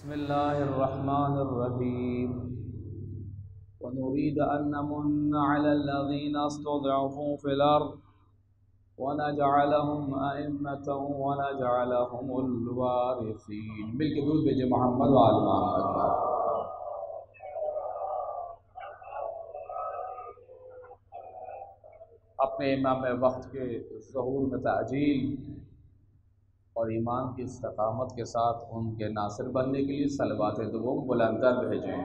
بسم الله الرحمن الرحيم ونريد أن نمن على الذين استضعفوا في الأرض ونجعلهم أئمة ونجعلهم الوارثين مل کے درود بھیجے محمد و آل محمد۔ اپنے امام وقت کے ظہور میں تعجیل اور ایمان کی استقامت کے ساتھ ان کے ناصر بننے کے لیے صلوات دوم بلندر بھیجیں۔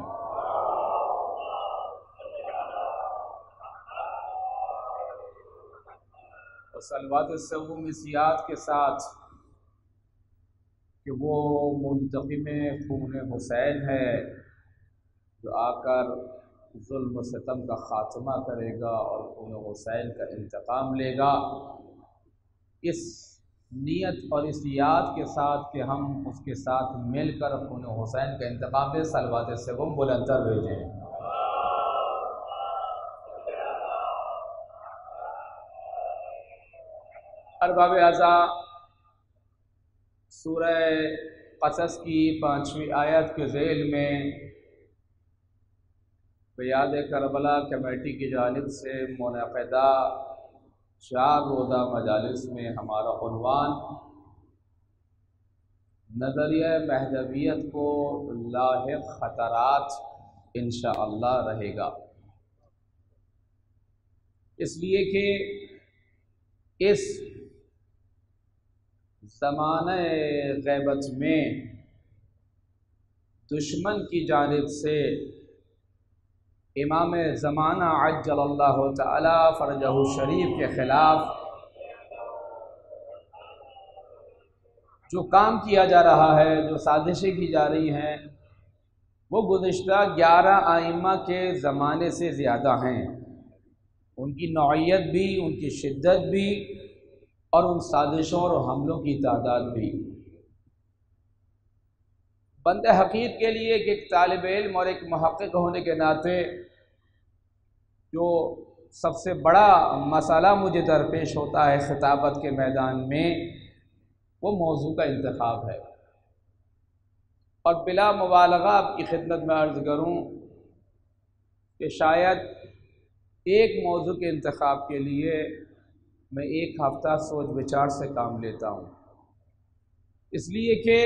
اور صلوات دوم اس یاد کے ساتھ کہ وہ منتقم خون حسین ہے جو آ کر ظلم و ستم کا خاتمہ کرے گا اور خون حسین کا انتقام لے گا، اس نیت اور اس یاد کے ساتھ کہ ہم اس کے ساتھ مل کر خون حسین کا انتقام لے، صلوات دوم بلندر بھیجیں۔ ارباب اعضاء، سورہ قصص کی 5ویں آیت کے ذیل میں بیاد کربلا کمیٹی کی جانب سے منعقدہ 4 روزہ مجالس میں ہمارا عنوان نظریہ مہدویت کو لاحق خطرات انشاءاللہ رہے گا، اس لیے کہ اس زمانہ غیبت میں دشمن کی جانب سے امام زمانہ عجل اللہ تعالی فرجہ شریف کے خلاف جو کام کیا جا رہا ہے، جو سازشیں کی جا رہی ہیں، وہ گزشتہ 11 ائمہ کے زمانے سے زیادہ ہیں، ان کی نوعیت بھی، ان کی شدت بھی، اور ان سازشوں اور حملوں کی تعداد بھی۔ بند حقیر کے لیے ایک طالب علم اور ایک محقق ہونے کے ناطے جو سب سے بڑا مسئلہ مجھے درپیش ہوتا ہے خطابت کے میدان میں، وہ موضوع کا انتخاب ہے۔ اور بلا مبالغہ آپ کی خدمت میں عرض کروں کہ شاید ایک موضوع کے انتخاب کے لیے میں 1 ہفتہ سوچ بچار سے کام لیتا ہوں، اس لیے کہ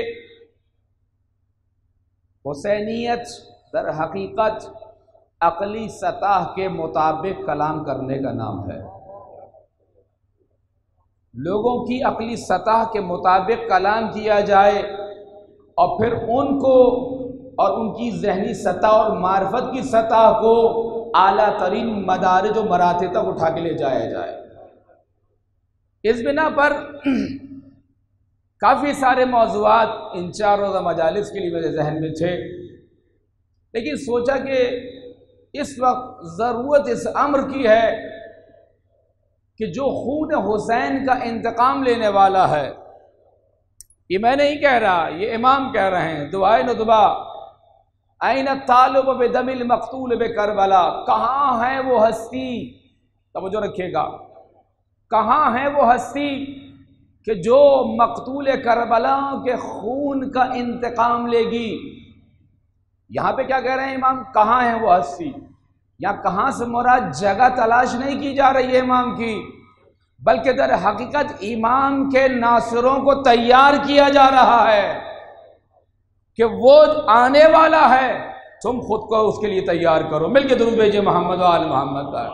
حسینیت در حقیقت عقلی سطح کے مطابق کلام کرنے کا نام ہے۔ لوگوں کی عقلی سطح کے مطابق کلام کیا جائے اور پھر ان کو اور ان کی ذہنی سطح اور معرفت کی سطح کو اعلیٰ ترین مدارج و مراتب تک اٹھا کے لے جایا جائے۔ اس بنا پر کافی سارے موضوعات ان 4 روزہ مجالس کے لیے میرے ذہن میں تھے، لیکن سوچا کہ اس وقت ضرورت اس امر کی ہے کہ جو خون حسین کا انتقام لینے والا ہے، یہ میں نہیں کہہ رہا، یہ امام کہہ رہے ہیں، دعائے ندبہ این الطالب بدم المقتول بکربلا، کہاں ہے وہ ہستی، توجہ رکھیے گا، کہاں ہے وہ ہستی کہ جو مقتول کربلا کے خون کا انتقام لے گی۔ یہاں پہ کیا کہہ رہے ہیں امام؟ کہاں ہے وہ ہستی؟ یا کہاں سے مراد جگہ تلاش نہیں کی جا رہی ہے امام کی، بلکہ در حقیقت امام کے ناصروں کو تیار کیا جا رہا ہے کہ وہ آنے والا ہے، تم خود کو اس کے لیے تیار کرو۔ مل کے درود بھیجے محمد و آل محمد پر۔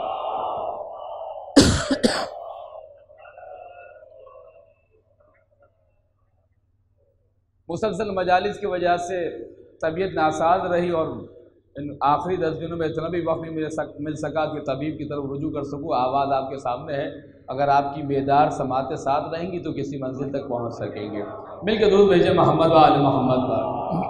مسلسل مجالس کی وجہ سے طبیعت ناساز رہی اور ان آخری 10 دنوں میں اتنا بھی وقت نہیں مل سکا کہ طبیب کی طرف رجوع کر سکوں۔ آواز آپ کے سامنے ہے، اگر آپ کی بیدار سماعت ساتھ رہیں گی تو کسی منزل تک پہنچ سکیں گے۔ مل کے درود بھیجے محمد و آل محمد پر۔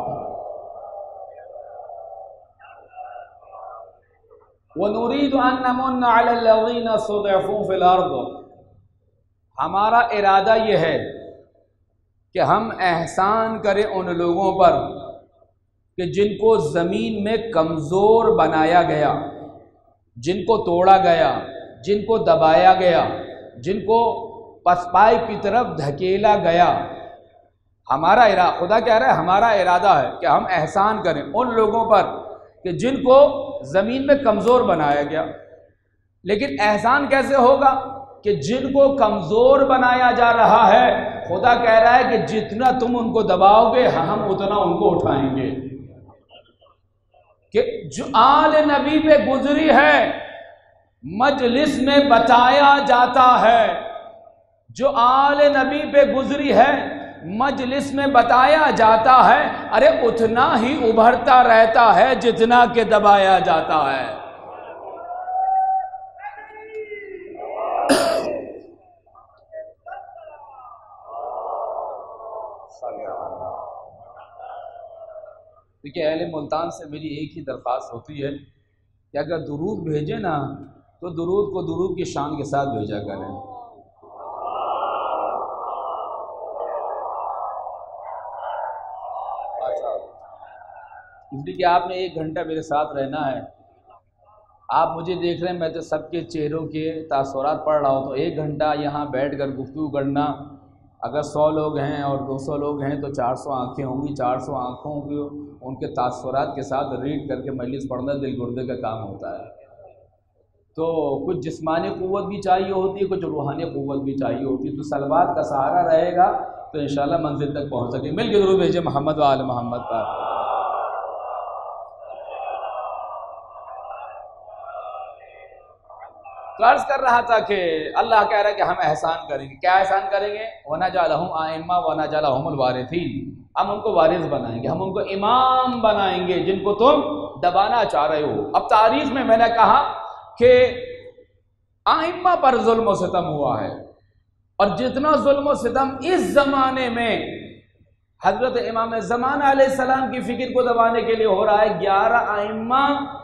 وَنُرِيدُ أَن نَّمُنَّ عَلَى الَّذِينَ اسْتُضْعِفُوا فِي الْأَرْضِ، ہمارا ارادہ یہ ہے کہ ہم احسان کریں ان لوگوں پر کہ جن کو زمین میں کمزور بنایا گیا، جن کو توڑا گیا، جن کو دبایا گیا، جن کو پسپائی کی طرف دھکیلا گیا، ہمارا ارادہ، خدا کہہ رہا ہے ہمارا ارادہ ہے کہ ہم احسان کریں ان لوگوں پر کہ جن کو زمین میں کمزور بنایا گیا۔ لیکن احسان کیسے ہوگا کہ جن کو کمزور بنایا جا رہا ہے، خدا کہہ رہا ہے کہ جتنا تم ان کو دباؤ گے ہم اتنا ان کو اٹھائیں گے۔ کہ جو آل نبی پہ گزری ہے مجلس میں بتایا جاتا ہے، جو آل نبی پہ گزری ہے مجلس میں بتایا جاتا ہے، ارے اتنا ہی ابھرتا رہتا ہے جتنا کہ دبایا جاتا ہے۔ دیکھیے اہل ملتان سے میری ایک ہی درخواست ہوتی ہے کہ اگر درود بھیجیں نا تو درود کو درود کی شان کے ساتھ بھیجا کریں۔ اس لیے کہ آپ نے 1 گھنٹہ میرے ساتھ رہنا ہے، آپ مجھے دیکھ رہے ہیں، میں تو سب کے چہروں کے تاثرات پڑھ رہا ہوں، تو 1 گھنٹہ یہاں بیٹھ کر گفتگو کرنا، اگر 100 لوگ ہیں اور 200 لوگ ہیں تو 400 آنکھیں ہوں گی، 400 آنکھوں کی ان کے تاثرات کے ساتھ ریڈ کر کے مجلس پڑھنا دل گردے کا کام ہوتا ہے۔ تو کچھ جسمانی قوت بھی چاہیے ہوتی ہے، کچھ روحانی قوت بھی چاہیے ہوتی ہے، تو صلوات کا سہارا رہے گا تو انشاءاللہ منزل تک پہنچ سکیں۔ مل کے درود بھیجیں محمد و آل محمد پر۔ تو عرض کر رہا تھا کہ اللہ کہہ رہا ہے کہ ہم احسان کریں گے۔ کیا احسان کریں گے؟ وَنَجْعَلَهُمْ أَئِمَّةً وَنَجْعَلَهُمُ الْوَارِثِينَ، ہم ان کو وارث بنائیں گے، ہم ان کو امام بنائیں گے جن کو تم دبانا چاہ رہے ہو۔ اب تاریخ میں میں نے کہا کہ ائمہ پر ظلم و ستم ہوا ہے، اور جتنا ظلم و ستم اس زمانے میں حضرت امام زمانہ علیہ السلام کی فکر کو دبانے کے لیے ہو رہا ہے، 11 ائمہ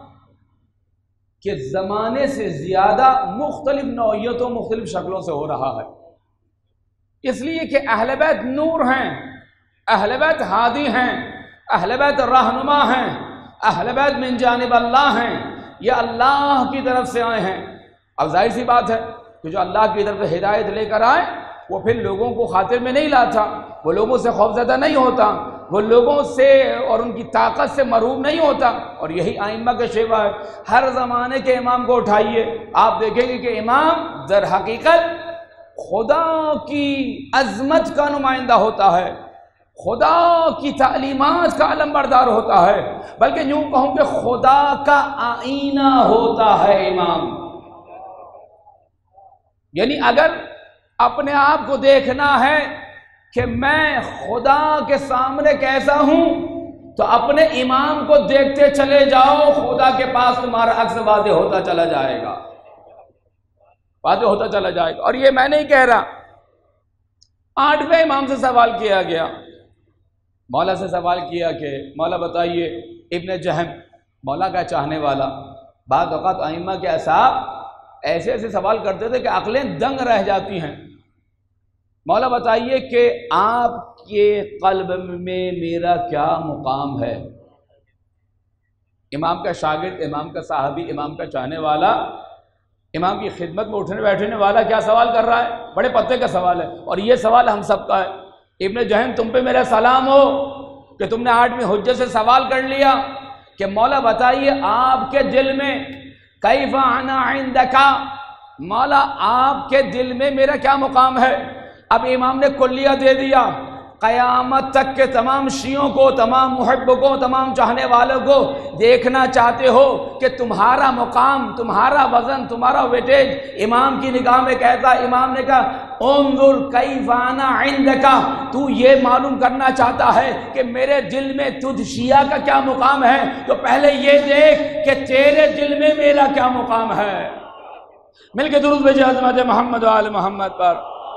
کہ زمانے سے زیادہ مختلف نوعیتوں مختلف شکلوں سے ہو رہا ہے، اس لیے کہ اہل بیت نور ہیں، اہل بیت ہادی ہیں، اہل بیت رہنما ہیں، اہل بیت من جانب اللہ ہیں، یہ اللہ کی طرف سے آئے ہیں۔ اب ظاہر سی بات ہے کہ جو اللہ کی طرف سے ہدایت لے کر آئے وہ پھر لوگوں کو خاطر میں نہیں لاتا، وہ لوگوں سے خوفزدہ نہیں ہوتا، وہ لوگوں سے اور ان کی طاقت سے مرعوب نہیں ہوتا، اور یہی ائمہ کا شیوہ ہے۔ ہر زمانے کے امام کو اٹھائیے، آپ دیکھیں گے کہ امام در حقیقت خدا کی عظمت کا نمائندہ ہوتا ہے، خدا کی تعلیمات کا علمبردار ہوتا ہے، بلکہ یوں کہوں کہ خدا کا آئینہ ہوتا ہے امام۔ یعنی اگر اپنے آپ کو دیکھنا ہے کہ میں خدا کے سامنے کیسا ہوں تو اپنے امام کو دیکھتے چلے جاؤ، خدا کے پاس تمہارا عکس واضح ہوتا چلا جائے گا، واضح ہوتا چلا جائے گا۔ اور یہ میں نہیں کہہ رہا، 8ویں امام سے سوال کیا گیا، مولا سے سوال کیا کہ مولا بتائیے، ابن جہم مولا کا چاہنے والا، بعض اوقات ائمہ کے اصحاب ایسے ایسے سوال کرتے تھے کہ عقلیں دنگ رہ جاتی ہیں، مولا بتائیے کہ آپ کے قلب میں میرا کیا مقام ہے؟ امام کا شاگرد، امام کا صحابی، امام کا چاہنے والا، امام کی خدمت میں اٹھنے بیٹھنے والا کیا سوال کر رہا ہے؟ بڑے پتے کا سوال ہے، اور یہ سوال ہم سب کا ہے۔ ابن جہم تم پہ میرا سلام ہو کہ تم نے 8ویں حجت سے سوال کر لیا کہ مولا بتائیے آپ کے دل میں کیف انا عندک، مولا آپ کے دل میں میرا کیا مقام ہے؟ اب امام نے کلیہ دے دیا، قیامت تک کے تمام شیعوں کو، تمام محب کو، تمام چاہنے والوں کو دیکھنا چاہتے ہو کہ تمہارا مقام، تمہارا وزن، تمہارا ویٹیج امام کی نگاہ میں کیسا؟ امام نے کہا انظر کیف انا عندک، تو یہ معلوم کرنا چاہتا ہے کہ میرے دل میں تجھ شیعہ کا کیا مقام ہے، تو پہلے یہ دیکھ کہ تیرے دل میں میرا کیا مقام ہے۔ مل کے درود بھیجیں عظمت محمد و آل محمد پر۔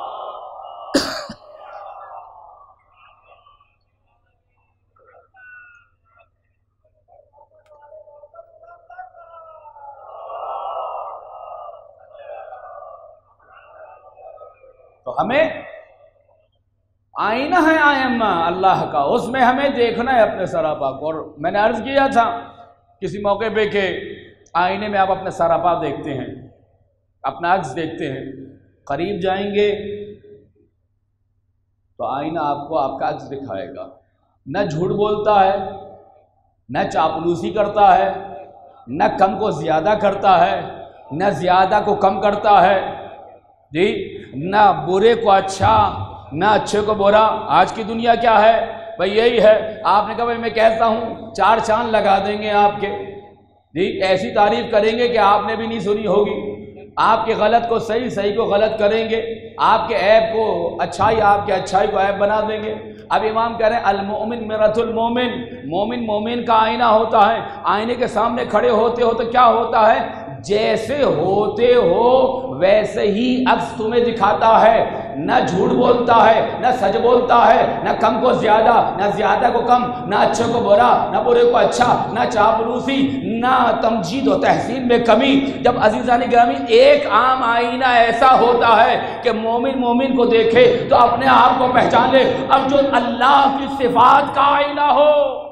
تو ہمیں آئینہ ہے ائمہ اللہ کا، اس میں ہمیں دیکھنا ہے اپنے سراپا کو۔ اور میں نے عرض کیا تھا کسی موقع پہ کہ آئینے میں آپ اپنے سراپا دیکھتے ہیں، اپنا عکس دیکھتے ہیں، قریب جائیں گے تو آئینہ آپ کو آپ کا عکس دکھائے گا. نہ جھوٹ بولتا ہے، نہ چاپلوسی کرتا ہے، نہ کم کو زیادہ کرتا ہے، نہ زیادہ کو کم کرتا ہے جی، نہ برے کو اچھا، نہ اچھے کو برا. آج کی دنیا کیا ہے بھئی؟ یہی ہے. آپ نے کہا بھئی میں کہتا ہوں 4 چاند لگا دیں گے آپ کے جی، ایسی تعریف کریں گے کہ آپ نے بھی نہیں سنی ہوگی. آپ کے غلط کو صحیح، صحیح کو غلط کریں گے. آپ کے عیب کو اچھائی، آپ کے اچھائی کو عیب بنا دیں گے. اب امام کہہ رہے ہیں المؤمن مرۃ المومن، مومن مومن کا آئینہ ہوتا ہے. آئینے کے سامنے کھڑے ہوتے ہو تو کیا ہوتا ہے؟ جیسے ہوتے ہو ویسے ہی عکس تمہیں دکھاتا ہے. نہ جھوٹ بولتا ہے، نہ سچ بولتا ہے، نہ کم کو زیادہ، نہ زیادہ کو کم، نہ اچھے کو برا، نہ برے کو اچھا، نہ چاپلوسی، نہ تمجید و تحسین میں کمی. جب عزیزان گرامی ایک عام آئینہ ایسا ہوتا ہے کہ مومن مومن کو دیکھے تو اپنے آپ کو پہچان لے. اب جو اللہ کی صفات کا آئینہ ہو،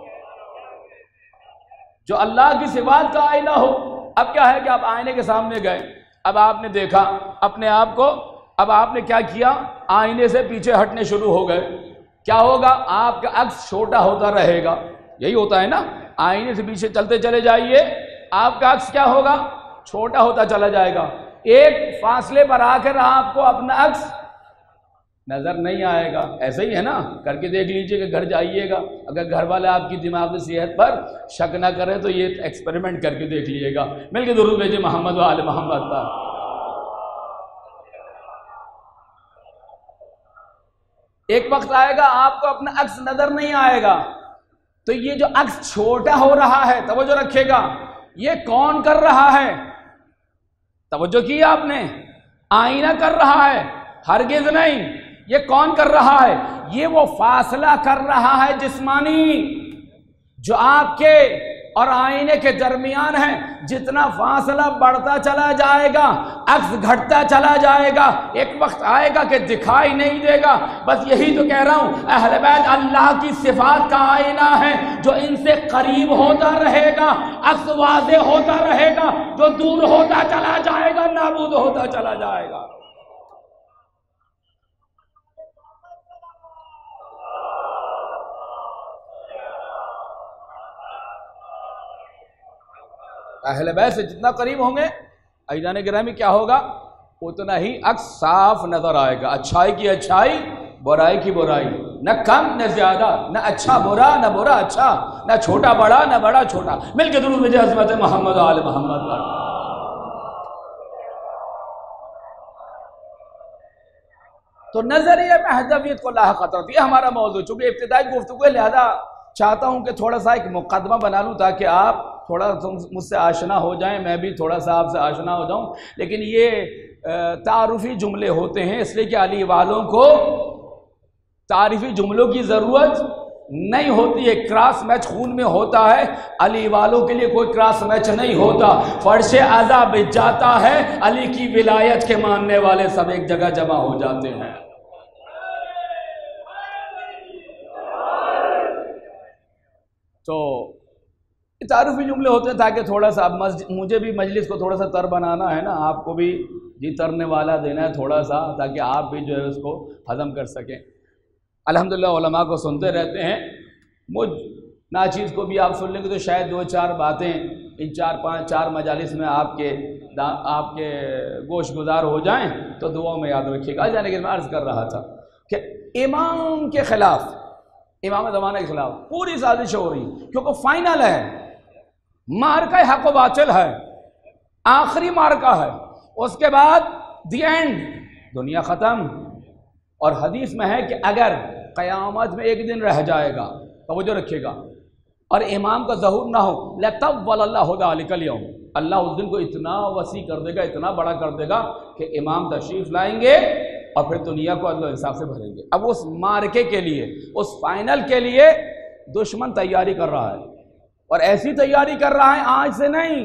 جو اللہ کی صفات کا آئینہ ہو، اب کیا ہے کہ آپ آئینے کے سامنے گئے، اب آپ نے دیکھا اپنے آپ کو، اب آپ نے کیا کیا؟ آئینے سے پیچھے ہٹنے شروع ہو گئے. کیا ہوگا؟ آپ کا عکس چھوٹا ہوتا رہے گا. یہی ہوتا ہے نا، آئینے سے پیچھے چلتے چلے جائیے، آپ کا عکس کیا ہوگا؟ چھوٹا ہوتا چلا جائے گا. ایک فاصلے پر آ کر آپ کو اپنا عکس نظر نہیں آئے گا. ایسا ہی ہے نا، کر کے دیکھ لیجئے کہ گھر جائیے گا، اگر گھر والے آپ کی دماغی صحت پر شک نہ کریں تو یہ ایکسپیریمنٹ کر کے دیکھ لیجئے گا. مل کے درود بھیجئے محمد و آل محمد پر. ایک وقت آئے گا آپ کو اپنا عکس نظر نہیں آئے گا. تو یہ جو عکس چھوٹا ہو رہا ہے، توجہ رکھیے گا، یہ کون کر رہا ہے؟ توجہ کی آپ نے؟ آئینہ کر رہا ہے، ہرگز نہیں. یہ کون کر رہا ہے؟ یہ وہ فاصلہ کر رہا ہے جسمانی جو آپ کے اور آئینے کے درمیان ہے. جتنا فاصلہ بڑھتا چلا جائے گا عکس گھٹتا چلا جائے گا. ایک وقت آئے گا کہ دکھائی نہیں دے گا. بس یہی تو کہہ رہا ہوں، اہل بیت اللہ کی صفات کا آئینہ ہے. جو ان سے قریب ہوتا رہے گا عکس واضح ہوتا رہے گا، جو دور ہوتا چلا جائے گا نابود ہوتا چلا جائے گا. اہل بیت سے جتنا قریب ہوں گے عزیزان گرامی کیا ہوگا؟ اتنا ہی عکس صاف نظر آئے گا. اچھائی کی اچھائی، برائی کی برائی، نہ کم نہ زیادہ، نہ اچھا برا نہ برا اچھا، نہ چھوٹا بڑا نہ بڑا چھوٹا. مل کے درود بھیجئے عظمت محمد و آل محمد پر. تو نظریہ مہذبیت کو لاحق خطرت، یہ ہمارا موضوع. چونکہ ابتدائی گفتگو ہے لہذا چاہتا ہوں کہ تھوڑا سا ایک مقدمہ بنا لوں تاکہ آپ تھوڑا مجھ سے آشنا ہو جائیں، میں بھی تھوڑا سا آپ سے آشنا ہو جاؤں. لیکن یہ تعارفی جملے ہوتے ہیں، اس لیے کہ علی والوں کو تعارفی جملوں کی ضرورت نہیں ہوتی ہے. کراس میچ خون میں ہوتا ہے، علی والوں کے لیے کوئی کراس میچ نہیں ہوتا. فرش اعضا بچ جاتا ہے، علی کی ولایت کے ماننے والے سب ایک جگہ جمع ہو جاتے ہیں. تو تعارفی جملے ہوتے ہیں تاکہ تھوڑا سا اب مجھے بھی مجلس کو تھوڑا سا تر بنانا ہے نا، آپ کو بھی جی ترنے والا دینا ہے تھوڑا سا، تاکہ آپ بھی جو ہے اس کو ہضم کر سکیں. الحمدللہ علماء کو سنتے رہتے ہیں، مجھ ناچیز کو بھی آپ سن لیں گے تو شاید 2-4 باتیں ان 4 مجالس میں آپ کے گوش گزار ہو جائیں تو دعاؤں میں یاد رکھیے گا. جانے کے میں عرض کر رہا تھا کہ امام کے خلاف، امام زمانہ کے خلاف پوری سازش ہو رہی، کیونکہ فائنل ہے، مارکہ حق و باطل ہے، آخری مارکہ ہے. اس کے بعد دی اینڈ، دنیا ختم. اور حدیث میں ہے کہ اگر قیامت میں ایک دن رہ جائے گا، توجہ رکھیے گا، اور امام کا ظہور نہ ہو، لَطَوَّلَ اللَّهُ ذَلِكَ الْيَوْمَ، اللہ اس دن کو اتنا وسیع کر دے گا، اتنا بڑا کر دے گا کہ امام تشریف لائیں گے اور پھر دنیا کو عدل و انصاف سے بھریں گے. اب اس مارکے کے لیے، اس فائنل کے لیے دشمن تیاری کر رہا ہے، اور ایسی تیاری کر رہا ہے آج سے نہیں،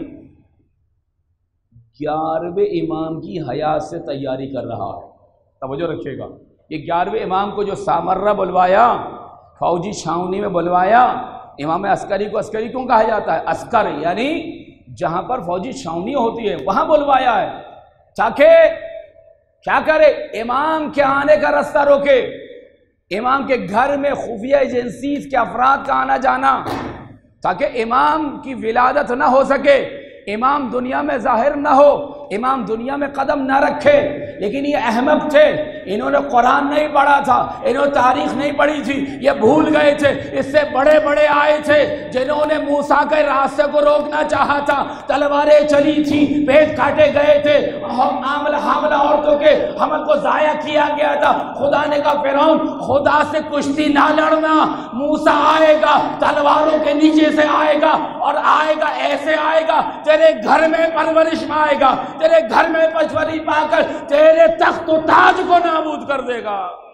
11ویں امام کی حیات سے تیاری کر رہا ہے. توجہ رکھیے گا، یہ 11ویں امام کو جو سامرہ بلوایا، فوجی چھاؤنی میں بلوایا. امام عسکری کو عسکری کیوں کہا جاتا ہے؟ عسکر یعنی جہاں پر فوجی چھاؤنی ہوتی ہے وہاں بلوایا ہے تاکہ کیا کرے؟ امام کے آنے کا راستہ روکے. امام کے گھر میں خفیہ ایجنسیز کے افراد کا آنا جانا، تاکہ امام کی ولادت نہ ہو سکے، امام دنیا میں ظاہر نہ ہو، امام دنیا میں قدم نہ رکھے۔ لیکن یہ احمق تھے، انہوں نے قرآن نہیں پڑھا تھا، انہوں نے تاریخ نہیں پڑھی تھی، یہ بھول گئے تھے۔ اس سے بڑے بڑے آئے تھے جنہوں نے موسیٰ کے راستے کو روکنا چاہا تھا، تلواریں چلی تھی، پیٹ کاٹے گئے تھے، حاملہ عورتوں کے حمل کو ضائع کیا گیا تھا۔ خدا نے کہا فرعون خدا سے کشتی نہ لڑنا، موسیٰ آئے گا تلواروں کے نیچے سے آئے گا، اور آئے گا ایسے آئے گا تیرے گھر میں پرورش میں آئے گا، تیرے گھر میں پشوری پا کر تیرے تخت و تاج کو نابود کر دے گا،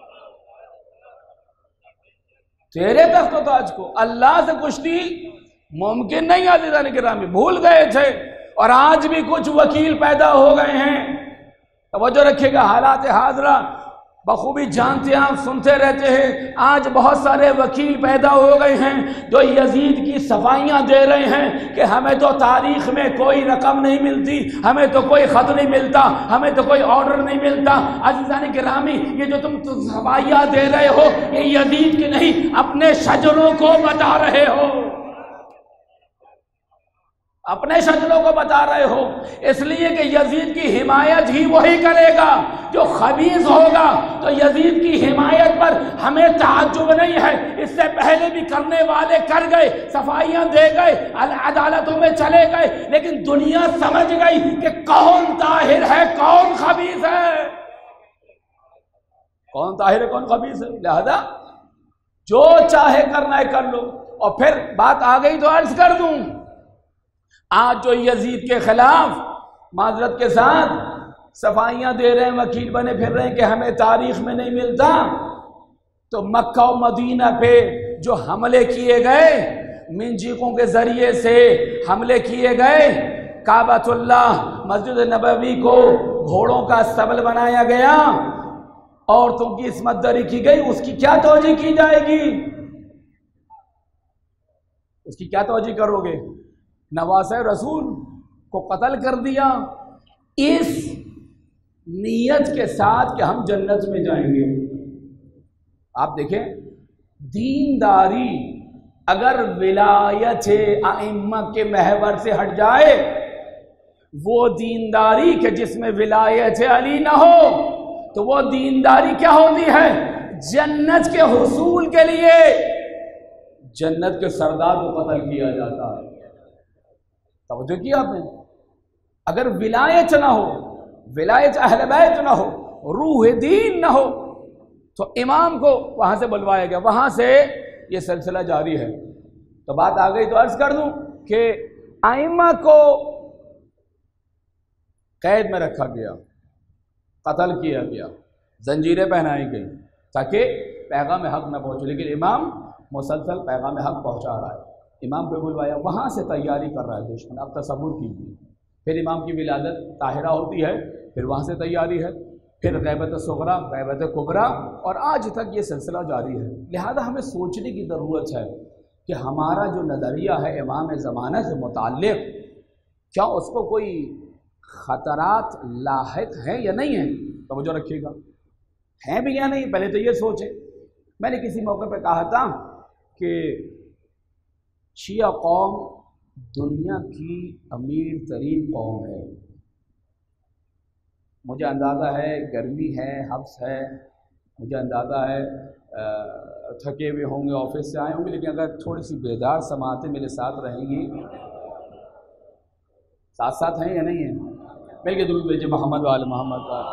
تیرے تخت و تاج کو۔ اللہ سے کشتی ممکن نہیں، عزیزان گرامی، بھول گئے تھے۔ اور آج بھی کچھ وکیل پیدا ہو گئے ہیں، توجہ رکھیے گا، حالات حاضرہ بخوبی جانتے ہیں، آپ سنتے رہتے ہیں۔ آج بہت سارے وکیل پیدا ہو گئے ہیں جو یزید کی صفائیاں دے رہے ہیں کہ ہمیں تو تاریخ میں کوئی رقم نہیں ملتی، ہمیں تو کوئی خط نہیں ملتا، ہمیں تو کوئی آرڈر نہیں ملتا۔ عزیزان گرامی، یہ جو تم صفائیاں دے رہے ہو یہ یزید کی نہیں، اپنے شجروں کو بتا رہے ہو، اپنے شجروں کو بتا رہے ہو، اس لیے کہ یزید کی حمایت ہی وہی کرے گا جو خبیث ہوگا۔ تو یزید کی حمایت پر ہمیں تعجب نہیں ہے، اس سے پہلے بھی کرنے والے کر گئے، صفائیاں دے گئے، عدالتوں میں چلے گئے، لیکن دنیا سمجھ گئی کہ کون طاہر ہے کون خبیث ہے، کون طاہر ہے کون خبیث ہے۔ لہذا جو چاہے کرنا ہے کر لو۔ اور پھر بات آ گئی تو عرض کر دوں، آج جو یزید کے خلاف معذرت کے ساتھ صفائیاں دے رہے ہیں، وکیل بنے پھر رہے ہیں کہ ہمیں تاریخ میں نہیں ملتا، تو مکہ و مدینہ پہ جو حملے کیے گئے، منجیقوں کے ذریعے سے حملے کیے گئے، کعبۃ اللہ مسجد نبوی کو گھوڑوں کا استبل بنایا گیا، عورتوں کی عصمت دری کی گئی، اس کی کیا توجیہ کی جائے گی؟ اس کی کیا توجیہ کرو گے؟ نواسۂ رسول کو قتل کر دیا اس نیت کے ساتھ کہ ہم جنت میں جائیں گے۔ آپ دیکھیں، دینداری اگر ولایت ائمہ کے محور سے ہٹ جائے، وہ دینداری کہ جس میں ولایت علی نہ ہو، تو وہ دینداری کیا ہوتی ہے؟ جنت کے حصول کے لیے جنت کے سردار کو قتل کیا جاتا ہے۔ توجہ کیا آپ نے؟ اگر ولایت نہ ہو، ولایت اہل بیت نہ ہو، روح دین نہ ہو، تو امام کو وہاں سے بلوایا گیا، وہاں سے یہ سلسلہ جاری ہے۔ تو بات آ گئی تو عرض کر دوں کہ ائمہ کو قید میں رکھا گیا، قتل کیا گیا، زنجیریں پہنائی گئی تاکہ پیغام حق نہ پہنچے، لیکن امام مسلسل پیغام حق پہنچا رہا ہے۔ امام کو بلوایا، وہاں سے تیاری کر رہا ہے دشمن۔ اب تصور کیجیے، پھر امام کی ولادت طاہرہ ہوتی ہے، پھر وہاں سے تیاری ہے، پھر غیبت صغریٰ، غیبت کبریٰ، اور آج تک یہ سلسلہ جاری ہے۔ لہذا ہمیں سوچنے کی ضرورت ہے کہ ہمارا جو نظریہ ہے امام زمانہ سے متعلق، کیا اس کو کوئی خطرات لاحق ہیں یا نہیں ہیں؟ توجہ رکھیے گا، ہیں بھی یا نہیں، پہلے تو یہ سوچیں۔ میں نے کسی موقع پہ کہا تھا کہ شیعہ قوم دنیا کی امیر ترین قوم ہے۔ مجھے اندازہ ہے گرمی ہے، حبس ہے، مجھے اندازہ ہے تھکے ہوئے ہوں گے، آفس سے آئے ہوں گے، لیکن اگر تھوڑی سی بیدار سماعتیں میرے ساتھ رہیں گی، ساتھ ساتھ ہیں یا نہیں ہیں؟ مل کے درود بھیجیے محمد وآل محمد کا۔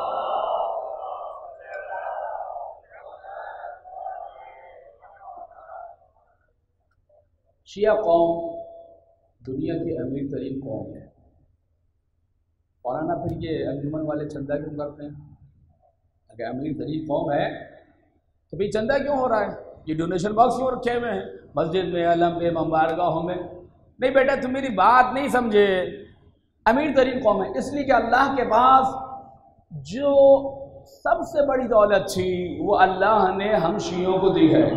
شیعہ قوم دنیا کی امیر ترین قوم ہے، اور نا پھر یہ انجمن والے چندہ کیوں کرتے ہیں؟ اگر امیر ترین قوم ہے تو پھر چندہ کیوں ہو رہا ہے؟ یہ ڈونیشن باکس کیوں رکھے ہوئے ہیں مسجد میں، علم پہ، مبارگاہوں میں؟ نہیں بیٹا، تم میری بات نہیں سمجھے۔ امیر ترین قوم ہے اس لیے کہ اللہ کے پاس جو سب سے بڑی دولت تھی وہ اللہ نے ہم شیعوں کو دی ہے۔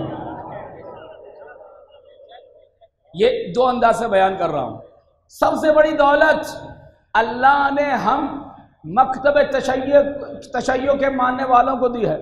یہ دو انداز سے بیان کر رہا ہوں۔ سب سے بڑی دولت اللہ نے ہم مکتب تشیع کے ماننے والوں کو دی ہے۔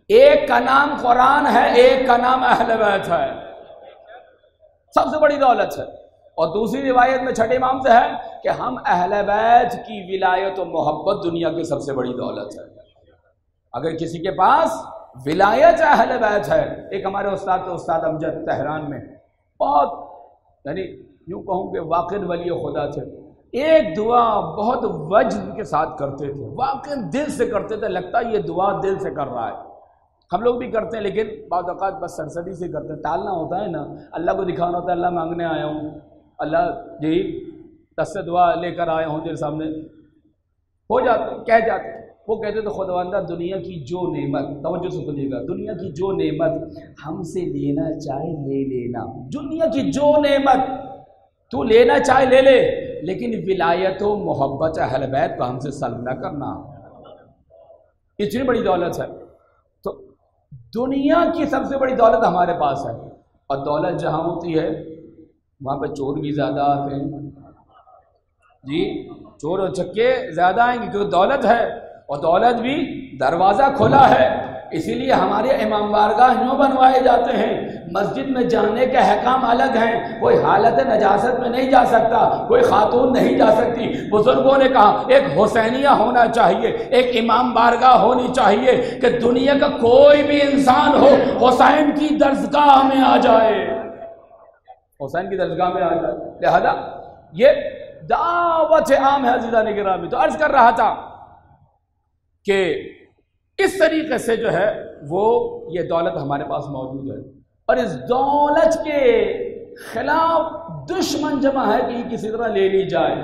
ایک کا نام قرآن ہے، ایک کا نام اہل بیت ہے، سب سے بڑی دولت ہے۔ اور دوسری روایت میں چھٹے امام سے ہے کہ ہم اہل بیت کی ولایت و محبت دنیا کی سب سے بڑی دولت ہے۔ اگر کسی کے پاس ولایت اہل بیت ہے، ایک ہمارے استاد تو استاد امجد تہران میں بہت، یعنی یوں کہوں کہ واقعی ولی خدا تھے، ایک دعا بہت وجد کے ساتھ کرتے تھے، واقعی دل سے کرتے تھے، لگتا ہے یہ دعا دل سے کر رہا ہے۔ ہم لوگ بھی کرتے ہیں لیکن بعض اوقات بس سرسری سے کرتے ہیں، ٹالنا ہوتا ہے نا، اللہ کو دکھانا ہوتا ہے اللہ مانگنے آیا ہوں، اللہ جی دس سے دعا لے کر آیا ہوں تیرے سامنے، ہو جاتے کہہ جاتے۔ وہ کہتے تو خداوندہ دنیا کی جو نعمت، توجہ سے سنیے گا، دنیا کی جو نعمت ہم سے لینا چاہے لے لینا، دنیا کی جو نعمت تو لینا چاہے لے لے، لیکن ولایت و محبت اہل بیت کو ہم سے سلب نہ کرنا، اتنی بڑی دولت ہے۔ تو دنیا کی سب سے بڑی دولت ہمارے پاس ہے، اور دولت جہاں ہوتی ہے وہاں پہ چور بھی زیادہ آتے ہیں، جی چور اور چکے زیادہ آئیں گے کیونکہ دولت ہے، اور دولت بھی دروازہ کھلا ہے۔ اسی لیے ہمارے امام بارگاہ یوں بنوائے جاتے ہیں، مسجد میں جانے کے احکام الگ ہیں، کوئی حالت نجاست میں نہیں جا سکتا، کوئی خاتون نہیں جا سکتی۔ بزرگوں نے کہا ایک حسینیہ ہونا چاہیے، ایک امام بارگاہ ہونی چاہیے کہ دنیا کا کوئی بھی انسان ہو حسین کی درسگاہ میں آ جائے، حسین کی درسگاہ میں آ جائے۔ لہذا یہ دعوت عام ہے عزیزان گرامی۔ تو عرض کر رہا تھا کہ اس طریقے سے جو ہے وہ یہ دولت ہمارے پاس موجود ہے، اور اس دولت کے خلاف دشمن جمع ہے کہ یہ کسی طرح لے لی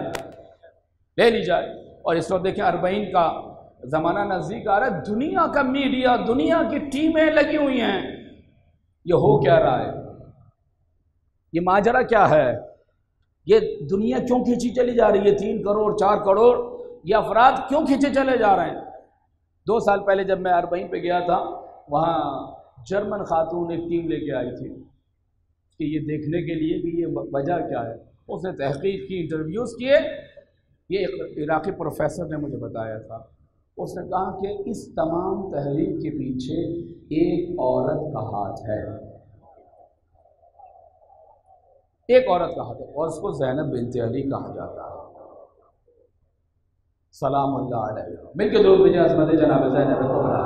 جائے۔ اور اس وقت دیکھیں 40 کا زمانہ نزدیک آ رہا ہے، دنیا کا میڈیا، دنیا کی ٹیمیں لگی ہوئی ہیں، یہ ہو کیا رہا ہے، یہ ماجرا کیا ہے، یہ دنیا کیوں کھینچی چلی جا رہی ہے، 3 کروڑ 4 کروڑ یہ افراد کیوں کھینچے چلے جا رہے ہیں۔ 2 سال پہلے جب میں 40 پہ گیا تھا، وہاں جرمن خاتون ایک ٹیم لے کے آئی تھی کہ یہ دیکھنے کے لیے کہ یہ وجہ کیا ہے، اس نے تحقیق کی، انٹرویوز کیے، یہ ایک عراقی پروفیسر نے مجھے بتایا تھا، اس نے کہا کہ اس تمام تحریک کے پیچھے ایک عورت کا ہاتھ ہے، ایک عورت کا ہاتھ ہے، اور اس کو زینب بنت علی کہا جاتا ہے، سلام اللہ علیہ۔ مل کے دو بجے عظمت جناب زینب کبریٰ۔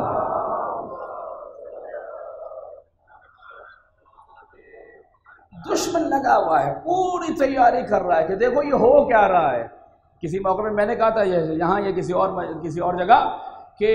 دشمن لگا ہوا ہے، پوری تیاری کر رہا ہے کہ دیکھو یہ ہو کیا رہا ہے۔ کسی موقع میں نے کہا تھا یہاں یا کسی اور جگہ کہ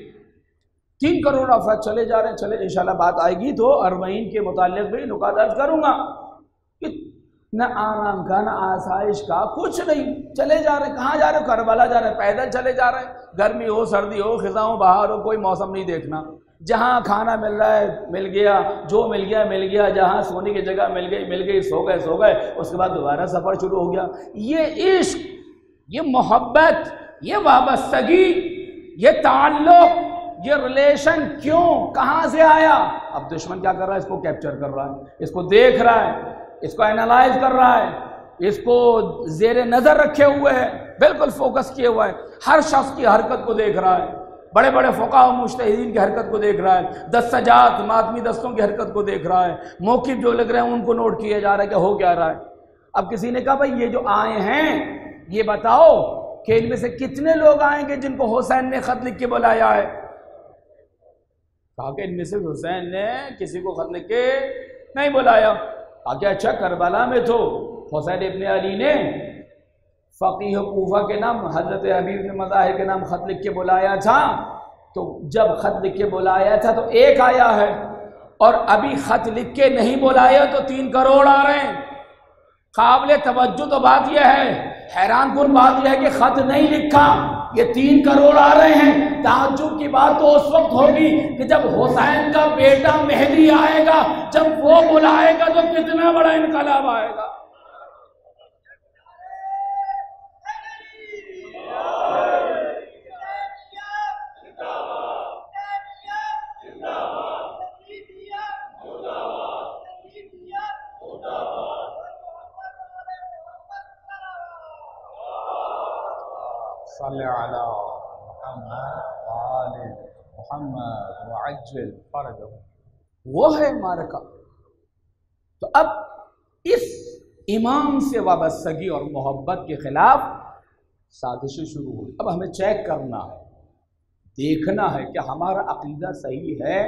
3 کروڑ افراد چلے جا رہے ہیں، چلے انشاءاللہ بات آئے گی تو 40 کے متعلق بھی نکات عرض کروں گا کہ نہ آرام کا نہ آسائش کا کچھ نہیں، چلے جا رہے ہیں، کہاں جا رہے ہیں، کربلا جا رہے ہیں، پیدل چلے جا رہے ہیں، گرمی ہو سردی ہو خزاں ہو بہار ہو کوئی موسم نہیں دیکھنا، جہاں کھانا مل رہا ہے مل گیا، جو مل گیا، جہاں سونے کی جگہ مل گئی، سو گئے، اس کے بعد دوبارہ سفر شروع ہو گیا۔ یہ عشق، یہ محبت، یہ وابستگی، یہ تعلق، یہ ریلیشن کیوں کہاں سے آیا؟ اب دشمن کیا کر رہا ہے؟ اس کو کیپچر کر رہا ہے، اس کو دیکھ رہا ہے، اس کو اینالائز کر رہا ہے، اس کو زیر نظر رکھے ہوئے ہے، بالکل فوکس کیے ہوا ہے، ہر شخص کی حرکت کو دیکھ رہا ہے، بڑے بڑے فقہاء و مجتہدین کی حرکت کو دیکھ رہا ہے، دستجات ماتمی دستوں کی حرکت کو دیکھ رہا ہے، موقف جو لگ رہے ہیں ان کو نوٹ کیا جا رہا ہے کہ ہو کیا رہا ہے۔ اب کسی نے کہا بھائی یہ جو آئے ہیں یہ بتاؤ کہ ان میں سے کتنے لوگ آئیں گے جن کو حسین نے خط لکھ کے بلایا ہے؟ کہا کہ ان میں سے حسین نے کسی کو خط لکھ کے نہیں بلایا۔ کہا کہ اچھا کربلا میں تو حسین ابن علی نے فقیہ کوفہ کے نام حضرت حبیب بن مظاہر کے نام خط لکھ کے بلایا تھا، تو جب خط لکھ کے بلایا تھا تو ایک آیا ہے، اور ابھی خط لکھ کے نہیں بلایا تو 3 کروڑ آ رہے ہیں۔ قابل توجہ تو بات یہ ہے، حیران کن بات یہ ہے کہ خط نہیں لکھا، یہ 3 کروڑ آ رہے ہیں۔ تعجب کی بات تو اس وقت ہوگی کہ جب حسین کا بیٹا مہدی آئے گا، جب وہ بلائے گا تو کتنا بڑا انقلاب آئے گا۔ صلی علی محمد وآل मुहम्मद वअज्जिल फरजहु, वो है मारका। तो अब इस इमाम से वाबस्तगी और मोहब्बत के खिलाफ साजिशें शुरू हुई। अब हमें चेक करना है, देखना है कि हमारा अकीदा सही है।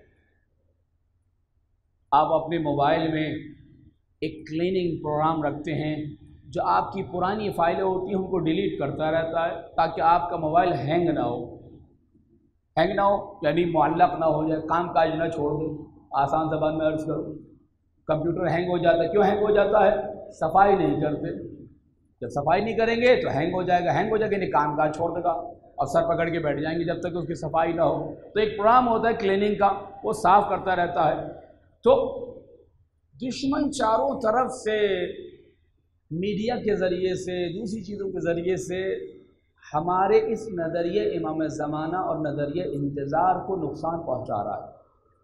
आप अपने मोबाइल में एक क्लीनिंग प्रोग्राम रखते हैं जो आपकी पुरानी फाइलें होती हैं उनको डिलीट करता रहता है ताकि आपका मोबाइल हैंग ना हो। हैंग ना हो यानी मुअल्लक़ ना हो जाए, काम काज ना छोड़ दे। आसान ज़बान में अर्ज़ करूँ, कंप्यूटर हैंग हो जाता है। क्यों हैंग हो जाता है? सफाई नहीं करते। जब सफाई नहीं करेंगे तो हैंग हो जाएगा। हैंग हो जाएगा नहीं, काम काज छोड़ देगा और सर पकड़ के बैठ जाएंगे जब तक उसकी सफाई ना हो। तो एक प्रोग्राम होता है क्लीनिंग का, वो साफ़ करता रहता है। तो दुश्मन चारों तरफ से मीडिया के ज़रिए से, दूसरी चीज़ों के ज़रिए से हमारे इस नज़रिए इमाम ज़माना और नज़रिए इंतज़ार को नुकसान पहुँचा रहा है।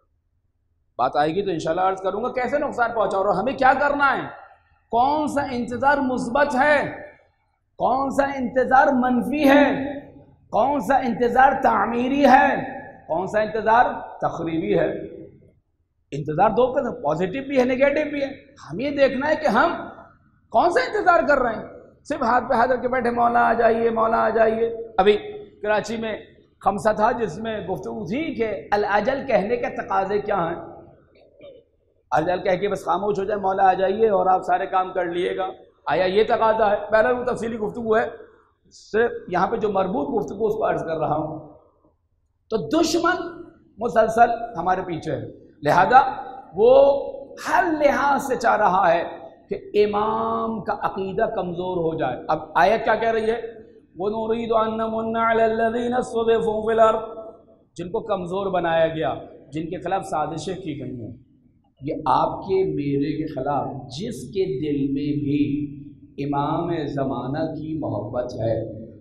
बात आएगी तो इंशाल्लाह अर्ज़ करूँगा कैसे नुकसान पहुँचा रहा है, हमें क्या करना है, कौन सा इंतज़ार मुस्बत है, कौन सा इंतज़ार मनफी है, कौन सा इंतज़ार तामीरी है, कौन सा इंतज़ार तखरीबी है। इंतज़ार दो किस्म, पॉजिटिव भी है नेगेटिव भी है। हम ये देखना है कि हम कौन सा इंतज़ार कर रहे हैं। सिर्फ हाथ पे हाथ रख के बैठे मौला आ जाइए, मौला आ जाइए। अभी कराची में खमसा था जिसमें गुफ्तगू थी कि अल अजल कहने के तकाज़े क्या हैं। अल अजल कह के बस खामोश हो जाए, मौला आ जाइए और आप सारे काम कर लिएगा, आया ये तकाज़ा है। पहले वो तफसीली गुफ्तगू है, सिर्फ यहाँ पे जो मरबूत गुफ्तगू उसको अर्ज़ कर रहा हूँ। तो दुश्मन मुसलसल हमारे पीछे है, लिहाजा वो हर लिहाज से चाह रहा है कि इमाम का अकीदा कमज़ोर हो जाए। अब आयत क्या कह रही है, वो नुरीदु अन नमुन्ना अलल्लज़ीना इस्तुज़िफ़ू फ़िल अर्ज़, जिनको कमज़ोर बनाया गया, जिनके खिलाफ साजिशें की गई हैं। ये आपके मेरे के खिलाफ जिसके दिल में भी इमाम ज़माना की मोहब्बत है,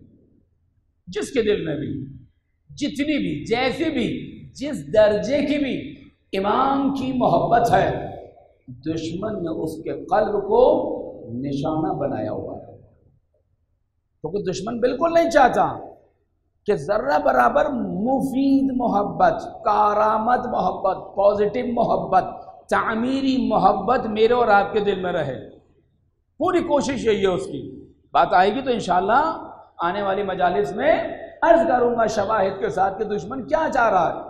जिसके दिल में भी, जितनी भी, जैसे भी, जिस दर्जे की भी इमाम की मोहब्बत है, दुश्मन ने उसके कल्ब को निशाना बनाया हुआ है। क्योंकि दुश्मन बिल्कुल नहीं चाहता कि ज़र्रा बराबर मुफीद मोहब्बत, कारामद मोहब्बत, पॉजिटिव मोहब्बत, तामीरी मोहब्बत मेरे और आपके दिल में रहे। पूरी कोशिश यही है उसकी। बात आएगी तो इंशाअल्लाह आने वाली मजालिस में अर्ज़ करूँगा शवाहिद के साथ कि दुश्मन क्या चाह रहा है।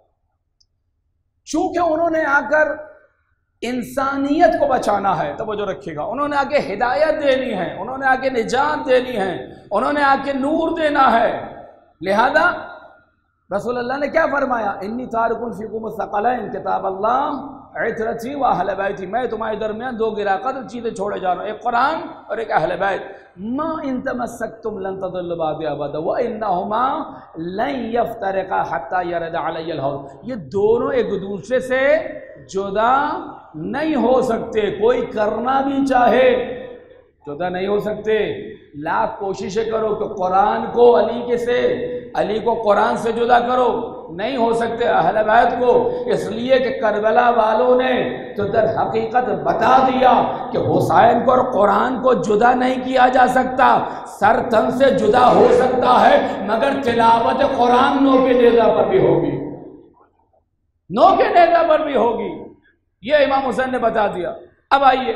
चूँकि उन्होंने आकर इंसानियत को बचाना है, तवज्जो रखिएगा, उन्होंने आके हिदायत देनी है, उन्होंने आके निजात देनी है, उन्होंने आके नूर देना है। लिहाजा रसूल अल्लाह ने क्या फरमाया, इन्नी तारिकुन फ़ीकुम सक़लैन किताब अल्लाह इतरती व अहले बैती, मैं तुम्हारे दरमियान दो गिराकत चीज़ें छोड़े जा रहा हूँ, एक कुरान और एक अहले बैत। मा इन तमस्सक्तुम लन तदल्लु बादी अबदा व इन्नहुमा लन यफ्तरिका हत्ता यरद अलैहिल हौद। ये दोनों एक दूसरे से जुदा नहीं हो सकते, कोई करना भी चाहे जुदा नहीं हो सकते। लाख कोशिशें करो कि कुरान को अली के से, अली को कुरान से जुदा करो, नहीं हो सकते अहले बैत को। इसलिए कि करबला वालों ने तो दर हकीकत बता दिया कि हुसैन को और कुरान को जुदा नहीं किया जा सकता। सर तन से जुदा हो सकता है मगर तिलावत कुरान नो के नेज़ा पर भी होगी, नो के नेज़ा पर भी होगी। ये इमाम हुसैन ने बता दिया। अब आइए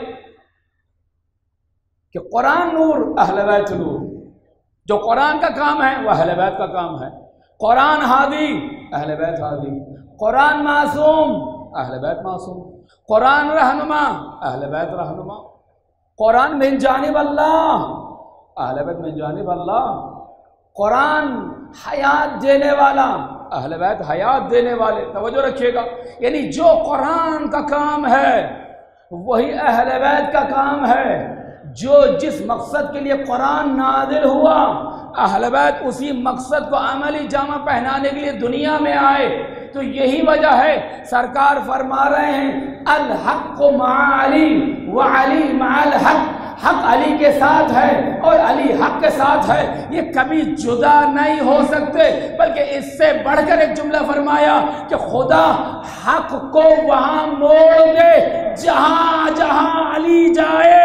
कि कुरान नूर, अहले बैत नूर। जो कुरान का काम है वह अहले बैत का काम है। कुरान हादी, अहले बैत हादी। कुरान मासूम, अहले बैत मासूम। कुरान रहनुमा, अहले बैत रहनुमा। कुरान मिन जानिब अल्लाह, अहले बैत मिन जानिब अल्लाह। कुरान हयात देने वाला, अहले बैत हयात देने वाले। तवज्जो रखिएगा, यानी जो कुरान का काम है वही अहले बैत का काम है। जो जिस मकसद के लिए कुरान नाज़िल हुआ, अहले बैत उसी मकसद को अमली जामा पहनाने के लिए दुनिया में आए। तो यही वजह है सरकार फरमा रहे हैं अल हक़ मअ अली व अली मअल हक़। हक़ अली के साथ है और अली हक़ के साथ है, ये कभी जुदा नहीं हो सकते। बल्कि इससे बढ़कर एक जुमला फरमाया कि खुदा हक़ को वहां मोड़ दे जहां जहां अली जाए,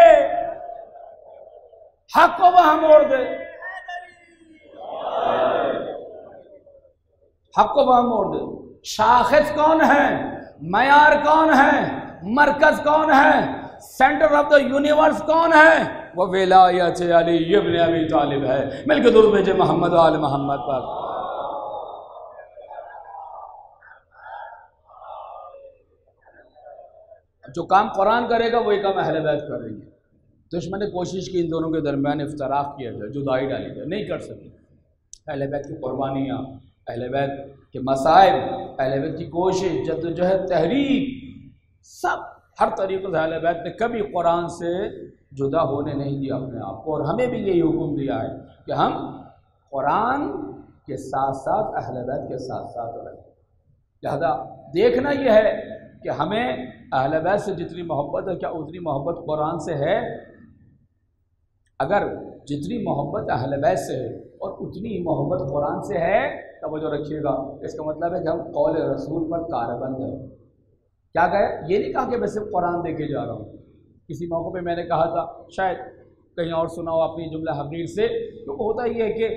हक़ को वहां मोड़ दे। حق کو وہاں موڑ دے. شاخص کون ہے, معیار کون ہے, مرکز کون ہے, سینٹر آف دا یونیورس کون ہے؟ وہ ولایت علی ابن ابی طالب ہے. مل کے درود بھیجے محمد و آل محمد پر. جو کام قرآن کرے گا وہی کام اہل بیت کریں گے. دشمن نے کوشش کی ان دونوں کے درمیان افتراق کیا جائے, جدائی ڈالی جائے, نہیں کر سکے. اہل بیت کی قربانیاں, اہل بیت کے مصائب, اہل بیت کی کوشش, جدوجہد, تحریک, سب ہر طریقے سے اہل بیت نے کبھی قرآن سے جدا ہونے نہیں دیا اپنے آپ کو. اور ہمیں بھی یہی حکم دیا ہے کہ ہم قرآن کے ساتھ ساتھ اہل بیت کے ساتھ ساتھ رہیں. لہذا دیکھنا یہ ہے کہ ہمیں اہل بیت سے جتنی محبت ہے کیا اتنی محبت قرآن سے ہے؟ اگر جتنی محبت اہل بیت سے ہے اور اتنی ہی محبت قرآن سے ہے, توجہ رکھیے گا, اس کا مطلب ہے کہ ہم قول رسول پر کاربند ہیں. کیا کہے؟ یہ نہیں کہا کہ میں صرف قرآن دے کے جا رہا ہوں. کسی موقع پہ میں نے کہا تھا, شاید کہیں اور سنا ہو اپنی جملہ حقیر سے, تو ہوتا ہی ہے کہ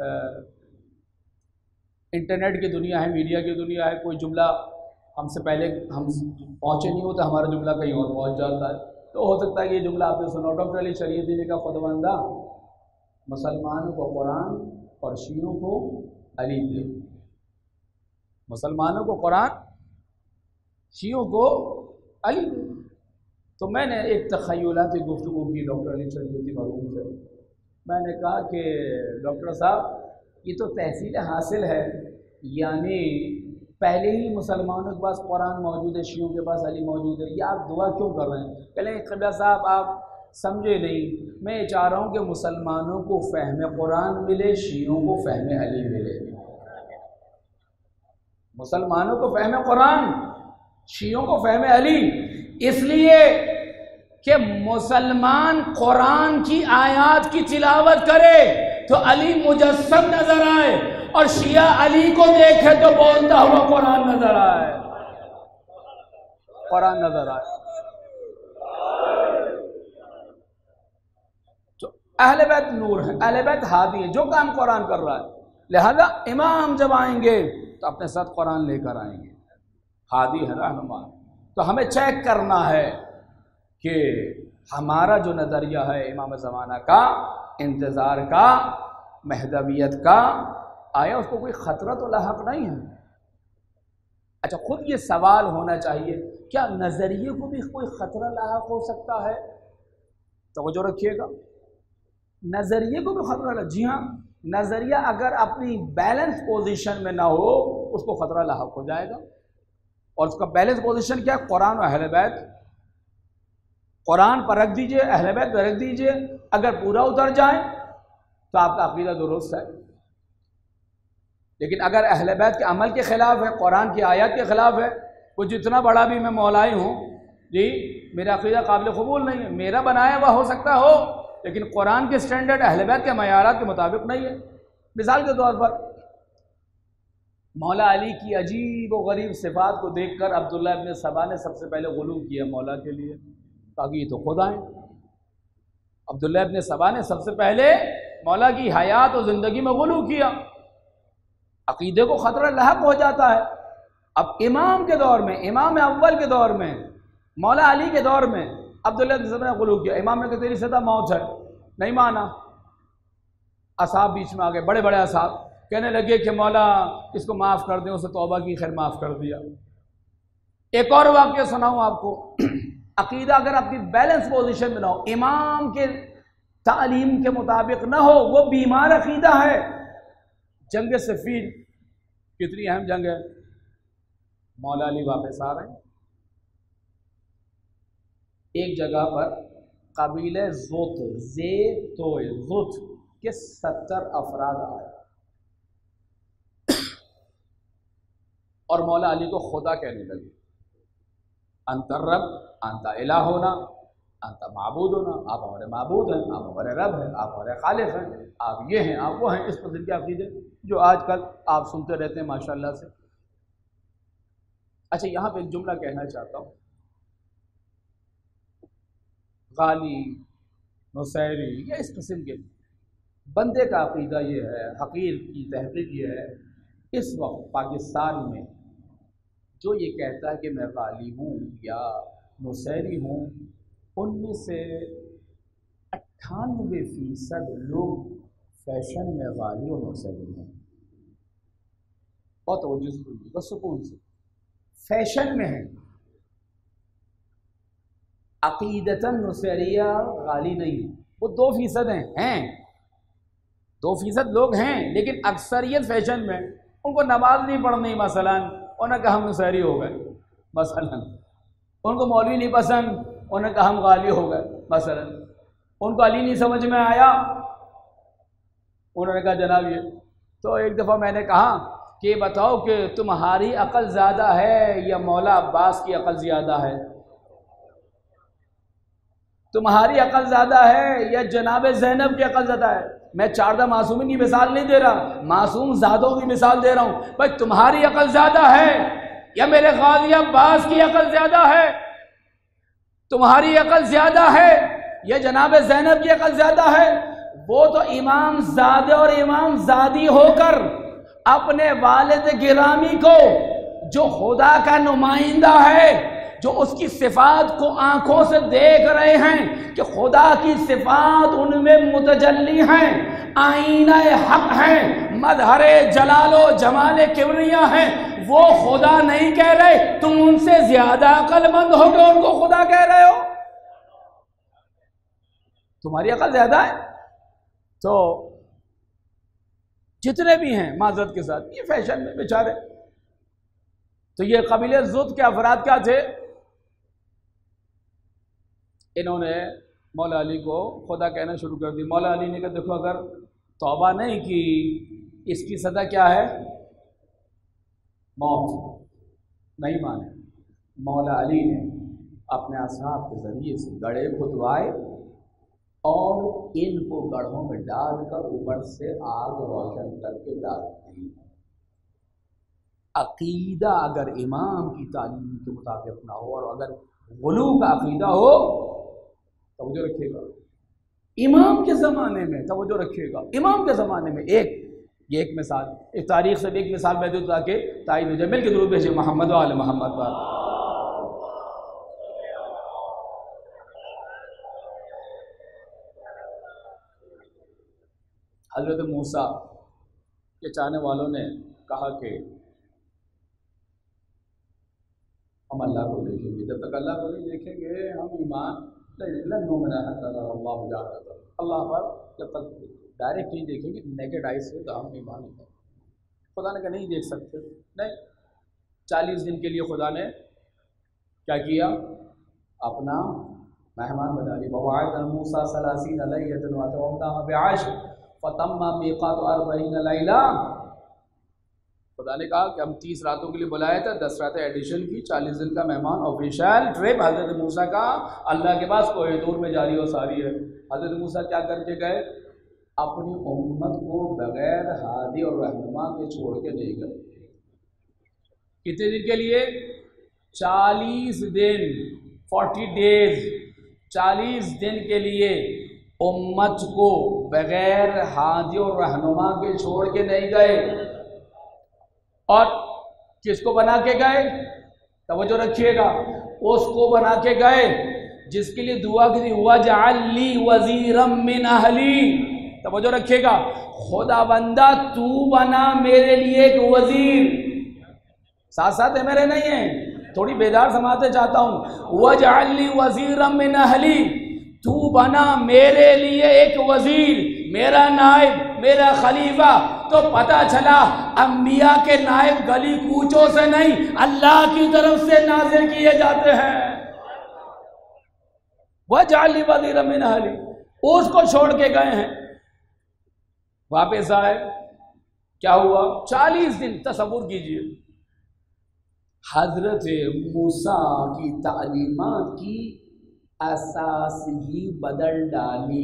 انٹرنیٹ کی دنیا ہے, میڈیا کی دنیا ہے, کوئی جملہ ہم سے پہلے ہم پہنچے نہیں ہوتا, ہمارا جملہ کہیں اور پہنچ جاتا ہے. تو ہو سکتا ہے کہ یہ جملہ آپ نے سنا. ڈاکٹر علی شریعتی جی کا خطبندہ, مسلمانوں کو قرآن اور شیعوں کو علی دے. مسلمانوں کو قرآن, شیعوں کو علی دے. تو میں نے ایک تخیلاتی گفتگو کی ڈاکٹر علی شریعتی مرحوم سے. میں نے کہا کہ ڈاکٹر صاحب یہ تو تحصیل حاصل ہے, یعنی پہلے ہی مسلمانوں کے پاس قرآن موجود ہے, شیعوں کے پاس علی موجود ہے, یہ آپ دعا کیوں کر رہے ہیں؟ کہلیں قبلہ صاحب آپ سمجھے نہیں, میں یہ چاہ رہا ہوں کہ مسلمانوں کو فہم قرآن ملے, شیعوں کو فہم علی ملے. مسلمانوں کو فہم قرآن, شیعوں کو فہم علی. اس لیے کہ مسلمان قرآن کی آیات کی تلاوت کرے تو علی مجسم نظر آئے, اور شیعہ علی کو دیکھے تو بولتا ہوا قرآن نظر آئے, قرآن نظر آئے. تو اہل بیت نور ہے, اہل بیت ہادی ہے, جو کام قرآن کر رہا ہے. لہذا امام جب آئیں گے تو اپنے ساتھ قرآن لے کر آئیں گے. ہادی ہے, رہنما. تو ہمیں چیک کرنا ہے کہ ہمارا جو نظریہ ہے امام زمانہ کا, انتظار کا, مہدویت کا, آیا اس کو کوئی خطرہ تو لاحق نہیں ہے؟ اچھا, خود یہ سوال ہونا چاہیے, کیا نظریے کو بھی کوئی خطرہ لاحق ہو سکتا ہے؟ توجہ رکھیے گا, نظریے کو بھی خطرہ لاحق. جی ہاں, نظریہ اگر اپنی بیلنس پوزیشن میں نہ ہو اس کو خطرہ لاحق ہو جائے گا. اور اس کا بیلنس پوزیشن کیا؟ قرآن و اہل بیت. قرآن پر رکھ دیجئے, اہل بیت پر رکھ دیجئے. اگر پورا اتر جائیں تو آپ کا عقیدہ درست ہے. لیکن اگر اہل بیت کے عمل کے خلاف ہے, قرآن کی آیات کے خلاف ہے, وہ جتنا بڑا بھی میں مولائی ہوں, جی میرا عقیدہ قابل قبول نہیں ہے, میرا بنایا ہوا ہو سکتا ہو, لیکن قرآن کے سٹینڈرڈ اہل بیت کے معیارات کے مطابق نہیں ہے. مثال کے طور پر مولا علی کی عجیب و غریب صفات کو دیکھ کر عبداللہ ابن سبا نے سب سے پہلے غلو کیا مولا کے لیے, تاکہ یہ تو خود آئیں. عبداللہ ابن سبا نے سب سے پہلے مولا کی حیات و زندگی میں غلو کیا. عقیدے کو خطرہ لاحق ہو جاتا ہے. اب امام کے دور میں, امام اول کے دور میں, مولا علی کے دور میں عبداللہ ابن سبا نے غلو کیا. امام نے کہا تیری سزا موت ہے, نہیں مانا. اصحاب بیچ میں آ گئے, بڑے بڑے اصحاب کہنے لگے کہ مولا اس کو معاف کر دیں, اسے توبہ کی, خیر معاف کر دیا. ایک اور واقعہ سناؤں آپ کو. عقیدہ اگر اپنی بیلنس پوزیشن میں نہ ہو, امام کے تعلیم کے مطابق نہ ہو, وہ بیمار عقیدہ ہے. جنگ صفین کتنی اہم جنگ ہے, مولا علی واپس آ رہے ہیں. ایک جگہ پر قبیلہ زوت کے 70 افراد آئے اور مولا علی کو خدا کہنے لگے. انت رب, انت الہ ہونا, انت معبود ہونا, آپ ہمارے معبود ہیں, آپ ہمارے رب ہیں, آپ ہمارے خالق ہیں, آپ یہ ہیں, آپ وہ ہیں. اس قسم کے عقیدے جو آج کل آپ سنتے رہتے ہیں ماشاءاللہ سے. اچھا, یہاں پہ ایک جملہ کہنا چاہتا ہوں. غالی, نصیری یا اس قسم کے بندے کا عقیدہ یہ ہے, حقیر کی تحقیق یہ ہے اس وقت پاکستان میں جو یہ کہتا ہے کہ میں غالی ہوں یا نصیری ہوں، ان میں سے 98% لوگ فیشن میں غالی اور نصیری ہیں۔ بہت توجہ سے سنیے بس سکون سے، فیشن میں ہیں، عقیدتاً نصیریہ غالی نہیں، وہ 2% ہیں 2% لوگ ہیں، لیکن اکثریت فیشن میں، ان کو نماز نہیں پڑھنی مثلا، انہوں نے کہا ہم نصیری ہو گئے مثلا، ان کو مولوی نہیں پسند، انہوں نے کہا ہم غالی ہو گئے مثلا، ان کو علی نہیں سمجھ میں آیا، انہوں نے کہا جناب یہ تو ایک دفعہ میں نے کہا کہ یہ بتاؤ کہ تمہاری عقل زیادہ ہے یا مولا عباس کی عقل زیادہ ہے؟ تمہاری عقل زیادہ ہے یا جناب زینب کی عقل زیادہ ہے؟ میں چاردہ معصومین کی مثال نہیں دے رہا، معصوم زادوں کی مثال دے رہا ہوں۔ بھائی تمہاری عقل زیادہ ہے یا میرے غازی عباس کی عقل زیادہ ہے؟ تمہاری عقل زیادہ ہے یا جناب زینب کی عقل زیادہ ہے؟ وہ تو امام زادے اور امام زادی ہو کر اپنے والد گرامی کو جو خدا کا نمائندہ ہے، جو اس کی صفات کو آنکھوں سے دیکھ رہے ہیں کہ خدا کی صفات ان میں متجلی ہیں، آئینہ حق ہیں، مظہر جلال و جمال کبریا ہیں، وہ خدا نہیں کہہ رہے، تم ان سے زیادہ عقل مند ہو کے ان کو خدا کہہ رہے ہو؟ تمہاری عقل زیادہ ہے؟ تو جتنے بھی ہیں معذرت کے ساتھ یہ فیشن میں بیچارے، تو یہ قبیلہ زد کے افراد کیا تھے؟ انہوں نے مولا علی کو خدا کہنا شروع کر دی۔ مولا علی نے کہا دیکھو اگر توبہ نہیں کی اس کی سزا کیا ہے؟ موت۔ نہیں مانے، مولا علی نے اپنے اصحاب کے ذریعے سے گڑھے کھدوائے اور ان کو گڑھوں میں ڈال کر اوپر سے آگ روشن کر کے ڈال دی۔ عقیدہ اگر امام کی تعلیم کے مطابق نہ ہو اور اگر غلو کا عقیدہ ہو، توجہ رکھیے گا، امام کے زمانے میں توجہ رکھیے گا، امام کے زمانے میں یہ ایک مثال، اس تاریخ سے ایک مثال میں دوں تاکہ تائید ہو جائے۔ مل کے درود بھیجیے محمد و آل محمد پر۔ حضرت موسیٰ کے چاہنے والوں نے کہا کہ ہم اللہ کو دیکھیں گے، جب تک اللہ کو نہیں دیکھیں گے ہم ایمان اللہ پر جب تک ڈائریکٹ نہیں دیکھیں گے، نیکڈ آئی سے تو ہم ایمان نہیں کریں۔ خدا نے کہا نہیں دیکھ سکتے، نہیں۔ 40 دن کے لیے خدا نے کیا کیا؟ اپنا مہمان بنا لیا۔ وَوَعَدْنَا مُوسَىٰ 30 لَيْلَةً وَأَتْمَمْنَاهَا بِعَشْرٍ فَتَمَّ مِيقَاتُ 40 لَيْلَةً۔ خدا نے کہا کہ ہم 30 راتوں کے لیے بلایا تھا، 10 راتیں ایڈیشن کی، 40 دن کا مہمان آفیشیل ٹرپ حضرت موسیٰ کا اللہ کے پاس کوہ طور میں جاری و ساری ہے۔ حضرت موسیٰ کیا کر کے گئے؟ اپنی امت کو بغیر ہادی اور رہنما کے چھوڑ کے نہیں گئے۔ کتنے دن کے لیے؟ 40 دن، 40 ڈیز، 40 دن کے لیے امت کو بغیر ہادی اور رہنما کے چھوڑ کے نہیں گئے۔ اور کس کو بنا کے گئے؟ توجہ رکھیے گا، اس کو بنا کے گئے جس کے لیے دعا کی تھی وَاجْعَلْ لِي وَزِيرًا مِّنْ أَهْلِي۔ توجہ رکھیے گا، خدا بندہ تو بنا میرے لیے ایک وزیر، ساتھ ساتھ ہے میرے نہیں ہیں، تھوڑی بیدار سماعتیں چاہتا ہوں۔ وَاجْعَلْ لِي وَزِيرًا مِّنْ أَهْلِي، تو بنا میرے لیے ایک وزیر، میرا نائب، میرا خلیفہ۔ تو پتہ چلا انبیاء کے نائب گلی کوچوں سے نہیں، اللہ کی طرف سے نازل کیے جاتے ہیں۔ وَاجْعَلْ لِي وَزِيرًا مِّنْ أَهْلِي، اس کو چھوڑ کے گئے ہیں، واپس آئے، کیا ہوا؟ 40 دن تصور کیجئے، حضرت موسیٰ کی تعلیمات کی اساس ہی بدل ڈالی،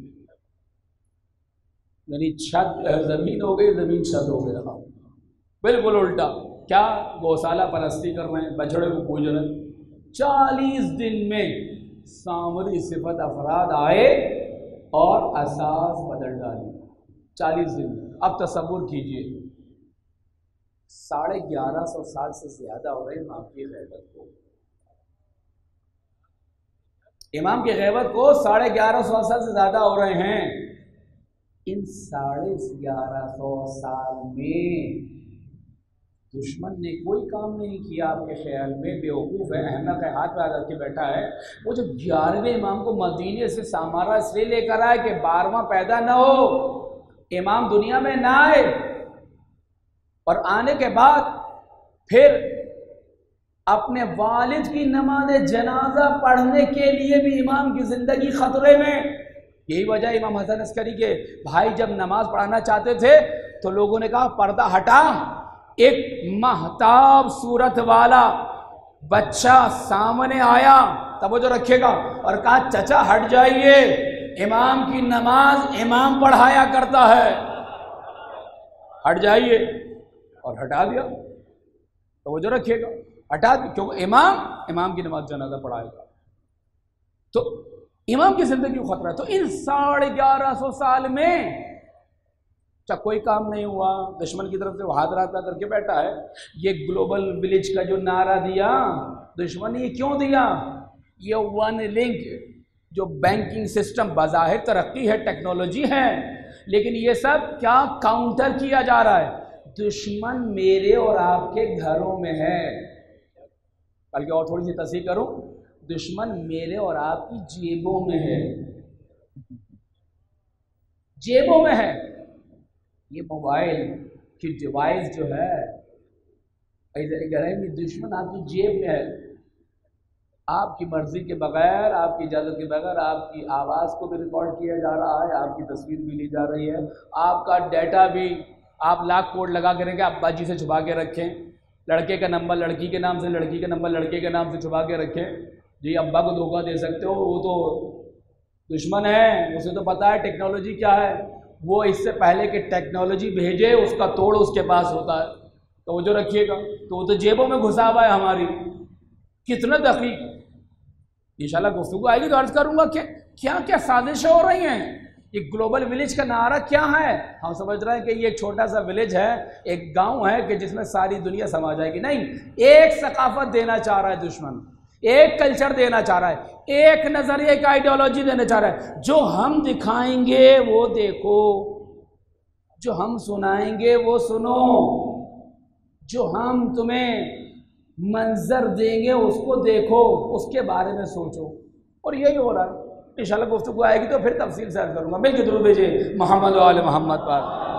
یعنی چھت زمین ہو گئی، زمین چھت ہو گیا، بالکل الٹا۔ کیا؟ گوشالہ پرستی کر رہے ہیں، بچڑے کو پوج رہے ہیں۔ 40 دن میں سامری صفت افراد آئے اور اساس بدل ڈالی، 40 دن میں۔ اب تصور کیجئے 1150 سال سے زیادہ ہو رہے ہیں امام کی غیبت کو. امام کی غیبت کو 1150 سال سے زیادہ ہو رہے ہیں. ان 1150 سال میں دشمن نے کوئی کام نہیں کیا. آپ کے خیال میں بیوقوف ہے, احمق ہے, ہاتھ پہ رکھ کے بیٹھا ہے. وہ جو 11ویں امام کو مدینے سے سامارا اس لیے لے کر آئے کہ 12واں پیدا نہ ہو, امام دنیا میں نہ آئے, اور آنے کے بعد پھر اپنے والد کی نماز جنازہ پڑھنے کے لیے بھی امام کی زندگی خطرے میں. یہی وجہ امام حسن عسکری کے بھائی جب نماز پڑھانا چاہتے تھے تو لوگوں نے کہا پردہ ہٹا. ایک مہتاب صورت والا بچہ سامنے آیا, توجہ رکھے گا, اور کہا چچا ہٹ جائیے, امام کی نماز امام پڑھایا کرتا ہے, ہٹ جائیے. اور ہٹا دیا. توجہ رکھیے گا, ہٹا دیا, کیونکہ امام کی نماز جنازہ پڑھائے گا. تو امام کی زندگی کو خطرہ ہے. تو ان 1150 سال میں کیا کوئی کام نہیں ہوا؟ دشمن کی طرف سے وہ ہاتھ راتہ کر کے بیٹھا ہے. یہ گلوبل ولیج کا جو نعرہ دیا دشمن نے, یہ کیوں دیا؟ یہ ون لنک جو بینکنگ سسٹم بظاہر ترقی ہے, ٹیکنالوجی ہے, لیکن یہ سب کیا کاؤنٹر کیا جا رہا ہے. دشمن میرے اور آپ کے گھروں میں ہے. بلکہ اور تھوڑی سی تصحیح کروں, دشمن میرے اور آپ کی جیبوں میں ہے. جیبوں میں ہے. یہ موبائل کی ڈیوائس جو ہے, دشمن آپ کی جیب میں ہے. آپ کی مرضی کے بغیر, آپ کی اجازت کے بغیر آپ کی آواز کو بھی ریکارڈ کیا جا رہا ہے, آپ کی تصویر بھی لی جا رہی ہے, آپ کا ڈیٹا بھی. آپ لاکھ کوڈ لگا کریں گے, ابا جی سے چھپا کے رکھیں, لڑکے کا نمبر لڑکی کے نام سے, لڑکی کا نمبر لڑکے کے نام سے چھپا کے رکھیں. جی ابا کو دھوکہ دے سکتے ہو, وہ تو دشمن ہے, اسے تو پتہ ہے ٹیکنالوجی کیا ہے. وہ اس سے پہلے کہ ٹیکنالوجی بھیجے اس کا توڑ اس کے پاس ہوتا ہے. تو وہ جو رکھیے گا, تو وہ تو جیبوں میں گھسا ہوا ہے ہماری. کتنا دقیق. انشاءاللہ گفتگو آئے گی تو عرض کروں گا کہ کیا کیا سازشیں ہو رہی ہیں. یہ گلوبل ولیج کا نعرہ کیا ہے؟ ہم سمجھ رہے ہیں کہ یہ ایک چھوٹا سا ولیج ہے, ایک گاؤں ہے کہ جس میں ساری دنیا سما جائے گی. نہیں, ایک ثقافت دینا چاہ رہا ہے دشمن, ایک کلچر دینا چاہ رہا ہے, ایک نظریہ, ایک آئیڈیالوجی دینا چاہ رہا ہے. جو ہم دکھائیں گے وہ دیکھو, جو ہم سنائیں گے وہ سنو, جو ہم تمہیں منظر دیں گے اس کو دیکھو, اس کے بارے میں سوچو. اور یہی ہو رہا ہے. انشاءاللہ گفتگو آئے گی تو پھر تفصیل سے عرض کروں گا. مل کے درود بھیجیے محمد و آل محمد پر.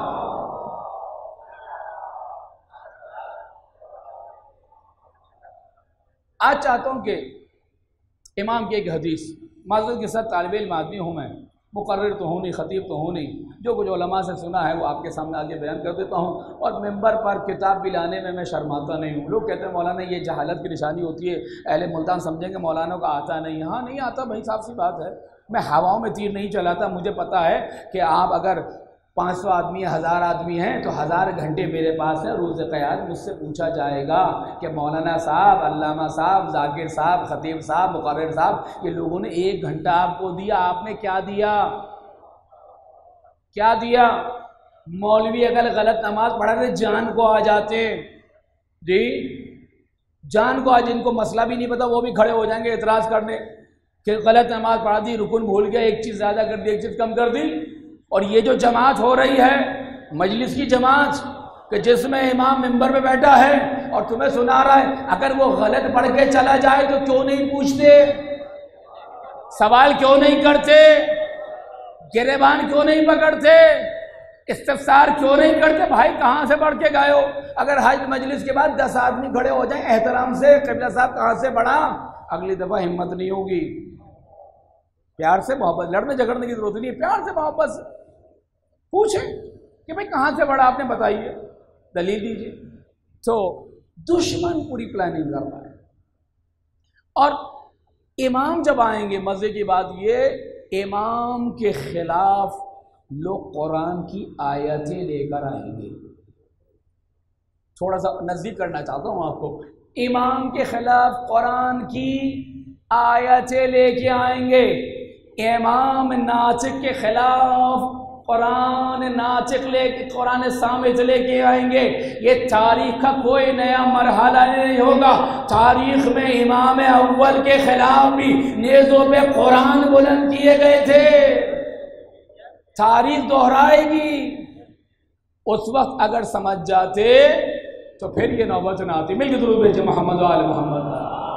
آج چاہتا ہوں کہ امام کی ایک حدیث, معذرت کے ساتھ طالب علم آدمی ہوں میں, مقرر تو ہوں نہیں, خطیب تو ہوں نہیں, جو کچھ علماء سے سنا ہے وہ آپ کے سامنے آگے بیان کر دیتا ہوں. اور ممبر پر کتاب بھی لانے میں شرماتا نہیں ہوں. لوگ کہتے ہیں مولانا یہ جہالت کی نشانی ہوتی ہے, اہل ملتان سمجھیں گے مولانا کو آتا نہیں. ہاں نہیں آتا بھائی, صاف سی بات ہے. میں ہواؤں میں تیر نہیں چلاتا. مجھے پتا ہے کہ آپ اگر 500 آدمی 1000 آدمی ہیں تو 1000 گھنٹے میرے پاس ہیں. روز قیامت مجھ سے پوچھا جائے گا کہ مولانا صاحب, علامہ صاحب, ذاکر صاحب, خطیب صاحب, مقرر صاحب, یہ لوگوں نے 1 گھنٹہ آپ کو دیا, آپ نے کیا دیا؟ کیا دیا؟ مولوی اگر غلط نماز پڑھا تو جان کو آ جاتے. جی جان کو, آج ان کو مسئلہ بھی نہیں پتا وہ بھی کھڑے ہو جائیں گے اعتراض کرنے کہ غلط نماز پڑھا دی, رکن بھول گیا, ایک چیز زیادہ کر دی, ایک چیز کم کر دی. اور یہ جو جماعت ہو رہی ہے مجلس کی جماعت, کہ جس میں امام منبر پہ بیٹھا ہے اور تمہیں سنا رہا ہے, اگر وہ غلط پڑھ کے چلا جائے تو کیوں نہیں پوچھتے, سوال کیوں نہیں کرتے, گریبان کیوں نہیں پکڑتے, استفسار کیوں نہیں کرتے؟ بھائی کہاں سے پڑھ کے گئے ہو؟ اگر حج مجلس کے بعد 10 آدمی کھڑے ہو جائیں احترام سے, قبلہ صاحب کہاں سے پڑھا, اگلی دفعہ ہمت نہیں ہوگی. پیار سے محبت, لڑنے جھگڑنے کی ضرورت نہیں ہے, پیار سے محبت سے پوچھیں کہ بھائی کہاں سے پڑھا آپ نے, بتائیے, دلیل دیجیے. تو دشمن پوری پلاننگ کر رہا ہے. اور امام جب آئیں گے, مزے کی بات یہ, امام کے خلاف لوگ قرآن کی آیتیں لے کر آئیں گے. تھوڑا سا نزدیک کرنا چاہتا ہوں آپ کو. امام کے خلاف قرآن کی آیتیں لے کے آئیں گے. امام ناطق کے خلاف قرآن ناطق لے کے قرآن سامت لے کے آئیں گے، یہ تاریخ کا کوئی نیا مرحلہ نہیں ہوگا۔ تاریخ میں امام اول کے خلاف بھی نیزوں پہ قرآن بلند کیے گئے تھے، تاریخ دہرائے گی۔ اس وقت اگر سمجھ جاتے تو پھر یہ نوبت نہ آتی۔ مل کے درود بھیجے محمد و آل محمد۔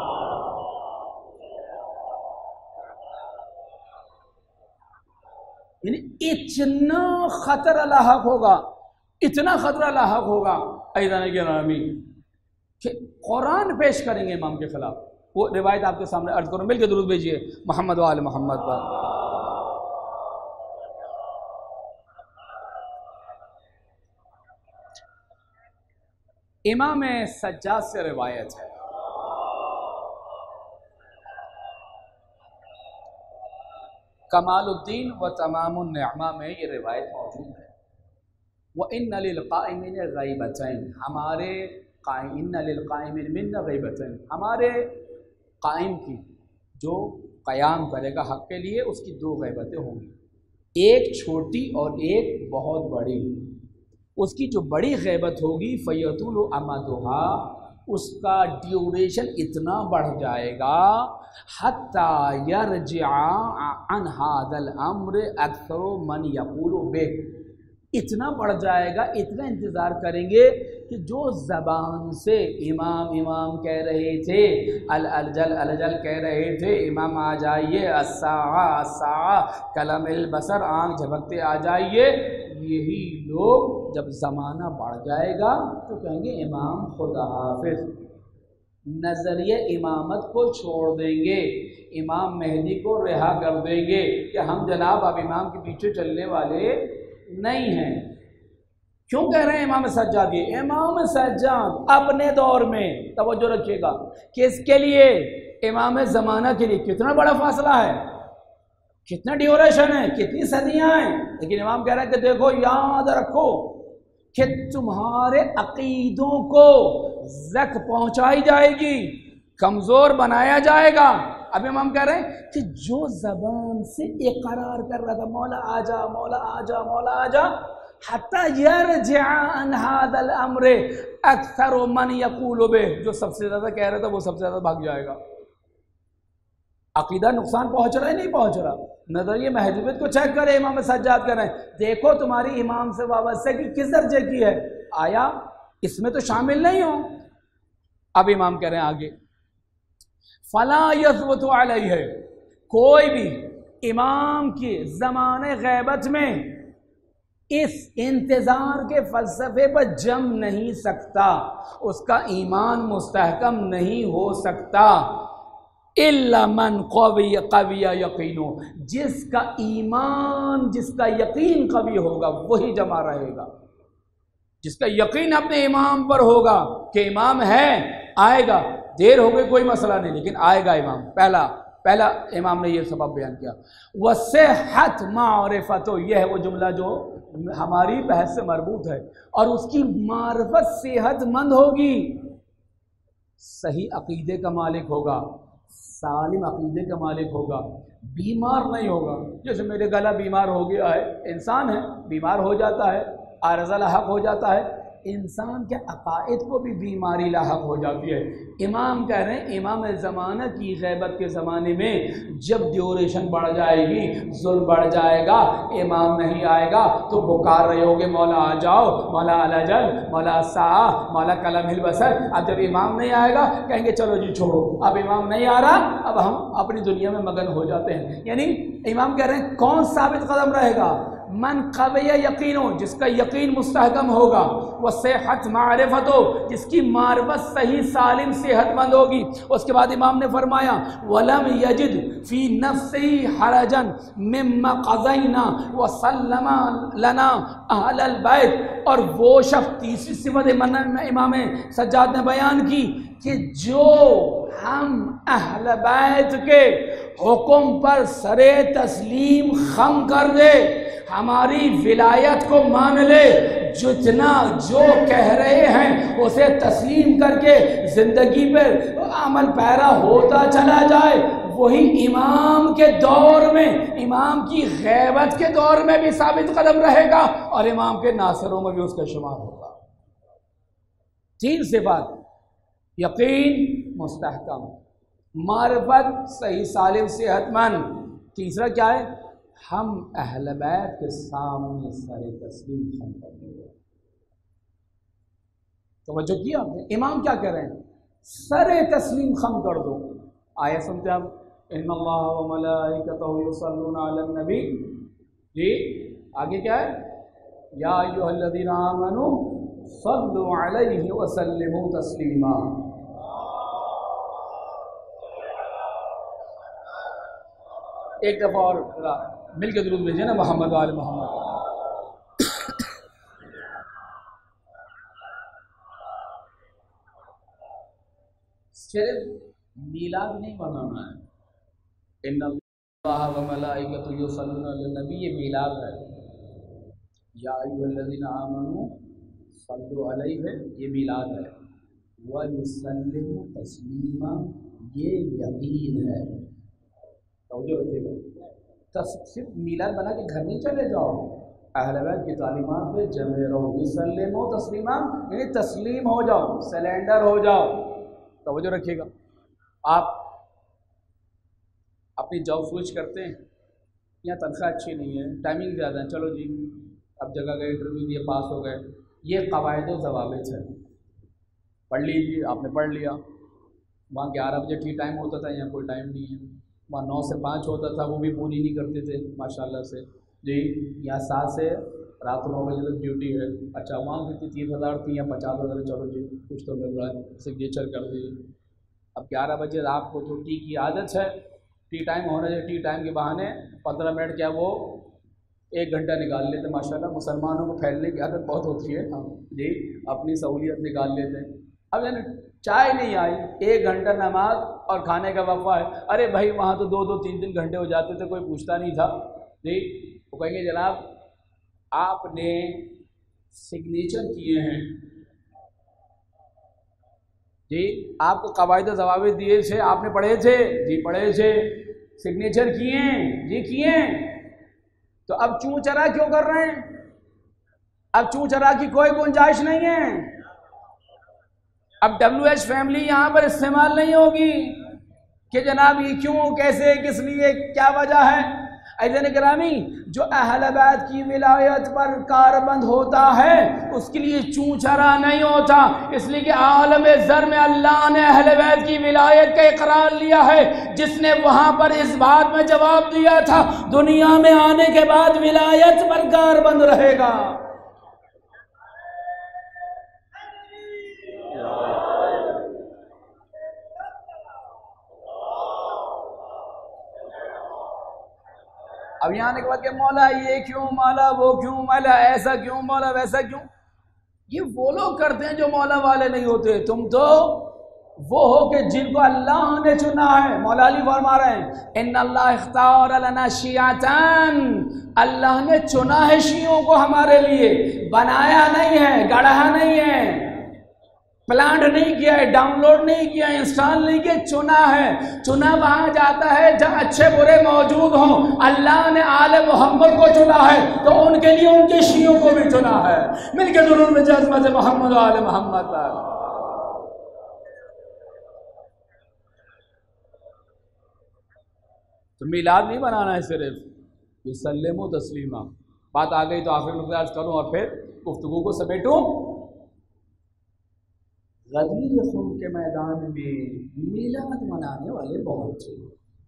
یعنی اتنا خطرہ لاحق ہوگا، اتنا خطرہ لاحق ہوگا ایدان گرامی کہ قرآن پیش کریں گے امام کے خلاف۔ وہ روایت آپ کے سامنے عرض کروں، مل کے درود بھیجیے محمد و آل محمد پر۔ امام سجاد سے روایت ہے، کمال الدین و تمام النعمہ میں یہ روایت موجود ہے۔ وَإِنَّ لِلْقَائِمِينَ غَيْبَتَيْن، ہمارے قائم، إِنَّ لِلْقَائِمِينَ مِنَّ غَيْبَتَيْن، ہمارے قائم کی جو قیام کرے گا حق کے لیے اس کی دو غیبتیں ہوں گی، ایک چھوٹی اور ایک بہت بڑی۔ اس کی جو بڑی غیبت ہوگی فَيَطُولُ أَمَدُهَا، اس کا ڈیوریشن اتنا بڑھ جائے گا حَتَّى يَرْجِعَ عَنْ هَذَا الْأَمْرِ أَكْثَرُ مَنْ يَقُولُ بِهِ، اتنا بڑھ جائے گا، اتنا انتظار کریں گے کہ جو زبان سے امام امام کہہ رہے تھے، الجل الجل کہہ رہے تھے، امام آ جائیے، الساعہ الساعہ، کلم البصر، آنکھ جھپکتے آ جائیے، یہی لوگ جب زمانہ بڑھ جائے گا تو کہیں گے امام خدا حافظ، نظریہ امامت کو چھوڑ دیں گے، امام مہدی کو رہا کر دیں گے کہ ہم جناب اب امام کے پیچھے چلنے والے نہیں ہیں۔ کیوں کہہ رہے ہیں امام سجاد؟ یہ امام سجاد اپنے دور میں، توجہ رکھیے گا، کس کے لیے؟ امام زمانہ کے لیے کتنا بڑا فاصلہ ہے، کتنا ڈیوریشن ہے، کتنی صدیاں ہیں، لیکن امام کہہ رہے ہیں کہ دیکھو یاد رکھو کہ تمہارے عقیدوں کو زک پہنچائی جائے گی، کمزور بنایا جائے گا۔ اب امام کہہ رہے ہیں کہ جو زبان سے اقرار کر رہا تھا مولا آجا مولا آجا مولا آجا، حتی یرجع عن هذا الامر اکثر من یقول بہ، جو سب سے زیادہ کہہ رہا تھا وہ سب سے زیادہ بھاگ جائے گا۔ عقیدہ نقصان پہنچ رہا ہے نہیں پہنچ رہا؟ نظریہ مہذوبیت کو چیک کرے، امام سجاد کر رہے ہیں دیکھو تمہاری امام سے وابستگی کس درجے کی ہے، آیا اس میں تو شامل نہیں ہو۔ اب امام کہہ رہے ہیں آگے، فلا یثبت علیہ، کوئی بھی امام کی زمانے غیبت میں اس انتظار کے فلسفے پر جم نہیں سکتا، اس کا ایمان مستحکم نہیں ہو سکتا، الا من قوی یقینو، جس کا ایمان جس کا یقین قوی ہوگا وہی جمع رہے گا، جس کا یقین اپنے امام پر ہوگا کہ امام ہے، آئے گا، دیر ہو گئی کوئی مسئلہ نہیں لیکن آئے گا امام۔ پہلا امام نے یہ سبب بیان کیا، وصحت معرفت، یہ ہے وہ جملہ جو ہماری بحث سے مربوط ہے، اور اس کی معرفت صحت مند ہوگی، صحیح عقیدے کا مالک ہوگا، سالم عقیدے کا مالک ہوگا، بیمار نہیں ہوگا۔ جیسے میرے گلا بیمار ہو گیا ہے، انسان ہے بیمار ہو جاتا ہے، عارضہ لاحق ہو جاتا ہے، انسان کے عقائد کو بھی بیماری لاحق ہو جاتی ہے۔ امام کہہ رہے ہیں امام زمانہ کی غیبت کے زمانے میں جب ڈیوریشن بڑھ جائے گی، ظلم بڑھ جائے گا، امام نہیں آئے گا تو پکار رہے ہوگے مولا آ جاؤ، مولا الجل، مولا الساعہ، مولا کلم البصر۔ اب جب امام نہیں آئے گا کہیں گے چلو جی چھوڑو، اب امام نہیں آ رہا، اب ہم اپنی دنیا میں مگن ہو جاتے ہیں۔ یعنی امام کہہ رہے ہیں کون ثابت قدم رہے گا؟ من قوی یقینو، جس کا یقین مستحکم ہوگا، وہ صحت معرفت ہو، جس کی معرفت صحیح سالم صحت مند ہوگی۔ اس کے بعد امام نے فرمایا ولم یجد فی نفسی حرجا مما قضینا وسلم لنا اہل البیت، اور وہ شخص، تیسری صفت امام سجاد نے بیان کی کہ جو ہم اہل بیت کے حکم پر سر تسلیم خم کر دے، ہماری ولایت کو مان لے، جتنا جو کہہ رہے ہیں اسے تسلیم کر کے زندگی پر عمل پیرا ہوتا چلا جائے، وہی امام کے دور میں، امام کی غیبت کے دور میں بھی ثابت قدم رہے گا اور امام کے ناصروں میں بھی اس کا شمار ہوگا۔ 3 صفات: یقین مستحکم، معرفت صحیح سالم صحت مند، تیسرا کیا ہے؟ ہم اہل بیت کے سامنے سر تسلیم خم کر دیں گے۔ توجہ کیا آپ نے؟ امام کیا کہہ رہے ہیں؟ سر تسلیم خم کر دو۔ آیت سنتے ہیں آپ، ان اللہ و ملائکتہ یصلون علی النبی، جی آگے کیا ہے؟ یا ایھا الذین آمنوا صلوا علیہ وسلموا تسلیما۔ ایک دفعہ اور مل کے درود بھیجیں نا، محمد وآل محمد۔ صرف میلاد نہیں منانا ہے، ان اللہ و ملائکتہ یصلون علی النبی، یہ میلاد ہے۔ یا ایھا الذین آمنوا صلوا علیہ، یہ میلاد ہے۔ وَيُسَلِّمُ تسلیما، یہ یقین ہے۔ توجہ رکھیے گا، صرف میلاد بنا کے گھر نہیں چلے جاؤ، اہل بیت کی تعلیمات پہ جمع رہو۔ وَيُسَلِّمُ تسلیما یعنی تسلیم ہو جاؤ، سلینڈر ہو جاؤ۔ توجہ رکھیے گا، آپ اپنی جاب سوئچ کرتے ہیں، یہاں تنخواہ اچھی نہیں ہے، ٹائمنگ زیادہ ہے، چلو جی اب جگہ گئے، انٹرویو دیے، پاس ہو گئے، یہ قواعد و ضوابط ہے، پڑھ لیجیے۔ آپ نے پڑھ لیا، وہاں 11 بجے ٹی ٹائم ہوتا تھا، یہاں کوئی ٹائم نہیں ہے، وہاں 9 سے 5 ہوتا تھا، وہ بھی پوری نہیں کرتے تھے ماشاءاللہ سے جی، یہاں 7 سے رات 9 بجے تک ڈیوٹی ہے۔ اچھا وہاں کتنی 30,000 تھی یا 50,000، چلو جی کچھ تو مل رہا ہے، سگنیچر کر دیے۔ اب 11 بجے رات کو تو ٹی کی عادت ہے، ٹی ٹائم ہونا چاہیے، ٹی ٹائم کے بہانے 15 منٹ کیا وہ 1 گھنٹہ نکال لیتے۔ ماشاءاللہ مسلمانوں کو پھیلنے کی عادت بہت ہوتی ہے جی، اپنی سہولیت نکال لیتے ہیں۔ اب یعنی چائے نہیں آئی، 1 گھنٹہ نماز اور کھانے کا وقفہ ہے، ارے بھائی وہاں تو 2-2 3-3 گھنٹے ہو جاتے تھے، کوئی پوچھتا نہیں تھا جی۔ وہ کہیں گے جناب آپ نے سگنیچر کیے ہیں جی، آپ کو قواعد و ضوابط دیے تھے، آپ نے پڑھے تھے جی، پڑھے تھے، سگنیچر کیے جی، کیے، تو اب چوں چرا کیوں کر رہے ہیں؟ اب چوں چرا کی کوئی گنجائش نہیں ہے۔ اب WH فیملی یہاں پر استعمال نہیں ہوگی کہ جناب یہ کیوں، کیسے، کس لیے، کیا وجہ ہے۔ عزیزان گرامی، جو اہل بیت کی ولایت پر کاربند ہوتا ہے اس کے لیے چوں چرا نہیں ہوتا، اس لیے کہ عالم ذر میں اللہ نے اہل بیت کی ولایت کا اقرار لیا ہے۔ جس نے وہاں پر اس بات میں جواب دیا تھا دنیا میں آنے کے بعد ولایت پر کاربند رہے گا۔ اب یہاں آنے کے بعد کہ مولا یہ کیوں، مولا وہ کیوں، مولا ایسا کیوں، مولا ویسا کیوں، یہ وہ لوگ کرتے ہیں جو مولا والے نہیں ہوتے۔ تم تو وہ ہو کہ جن کو اللہ نے چنا ہے۔ مولا علی فرما رہے ہیں ان اللہ اختار لنا شیعتان، اللہ نے چنا ہے شیعوں کو ہمارے لیے، بنایا نہیں ہے، گڑھا نہیں ہے، پلانٹ نہیں کیا ہے، ڈاؤن لوڈ نہیں کیا ہے، انسٹال نہیں کیا، چنا ہے۔ چنا وہاں جاتا ہے جہاں اچھے برے موجود ہوں۔ اللہ نے آل محمد کو چنا ہے تو ان کے لیے ان کے شیعوں کو بھی چنا ہے۔ مل کے درود میں عظمت محمد و آل محمد۔ تو میلاد نہیں بنانا ہے، صرف یسلم و تسلیمہ۔ بات آ گئی تو آخر میں عرض کروں اور پھر گفتگو کو سمیٹوں۔ غدیر خون کے میدان میں میلاد منانے والے بہت تھے،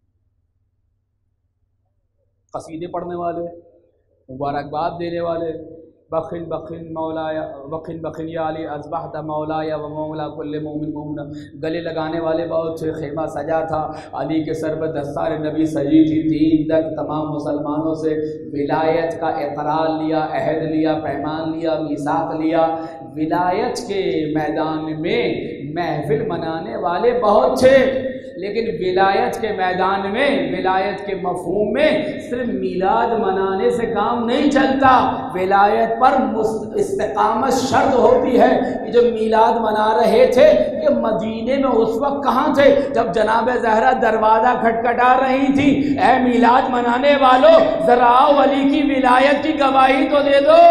قصیدے پڑھنے والے، مبارکباد دینے والے، بخن بخن مولایا، بخن بخن یا علی اصبحت مولایا و مولا کل مومن مومنہ، گلے لگانے والے بہت تھے۔ خیمہ سجا تھا، علی کے سر پر دستار نبی سجی تھی، 3 تک تمام مسلمانوں سے ولایت کا اقرار لیا، عہد لیا، پیمان لیا، میثاق لیا۔ ولایت کے میدان میں محفل منانے والے بہت تھے، لیکن ولایت کے میدان میں، ولایت کے مفہوم میں صرف میلاد منانے سے کام نہیں چلتا، ولایت پر استقامت شرط ہوتی ہے۔ کہ جو میلاد منا رہے تھے کہ مدینے میں اس وقت کہاں تھے جب جناب زہرا دروازہ کھٹکھٹا رہی تھی، اے میلاد منانے والوں ذرا ولی کی ولایت کی گواہی تو دے دو۔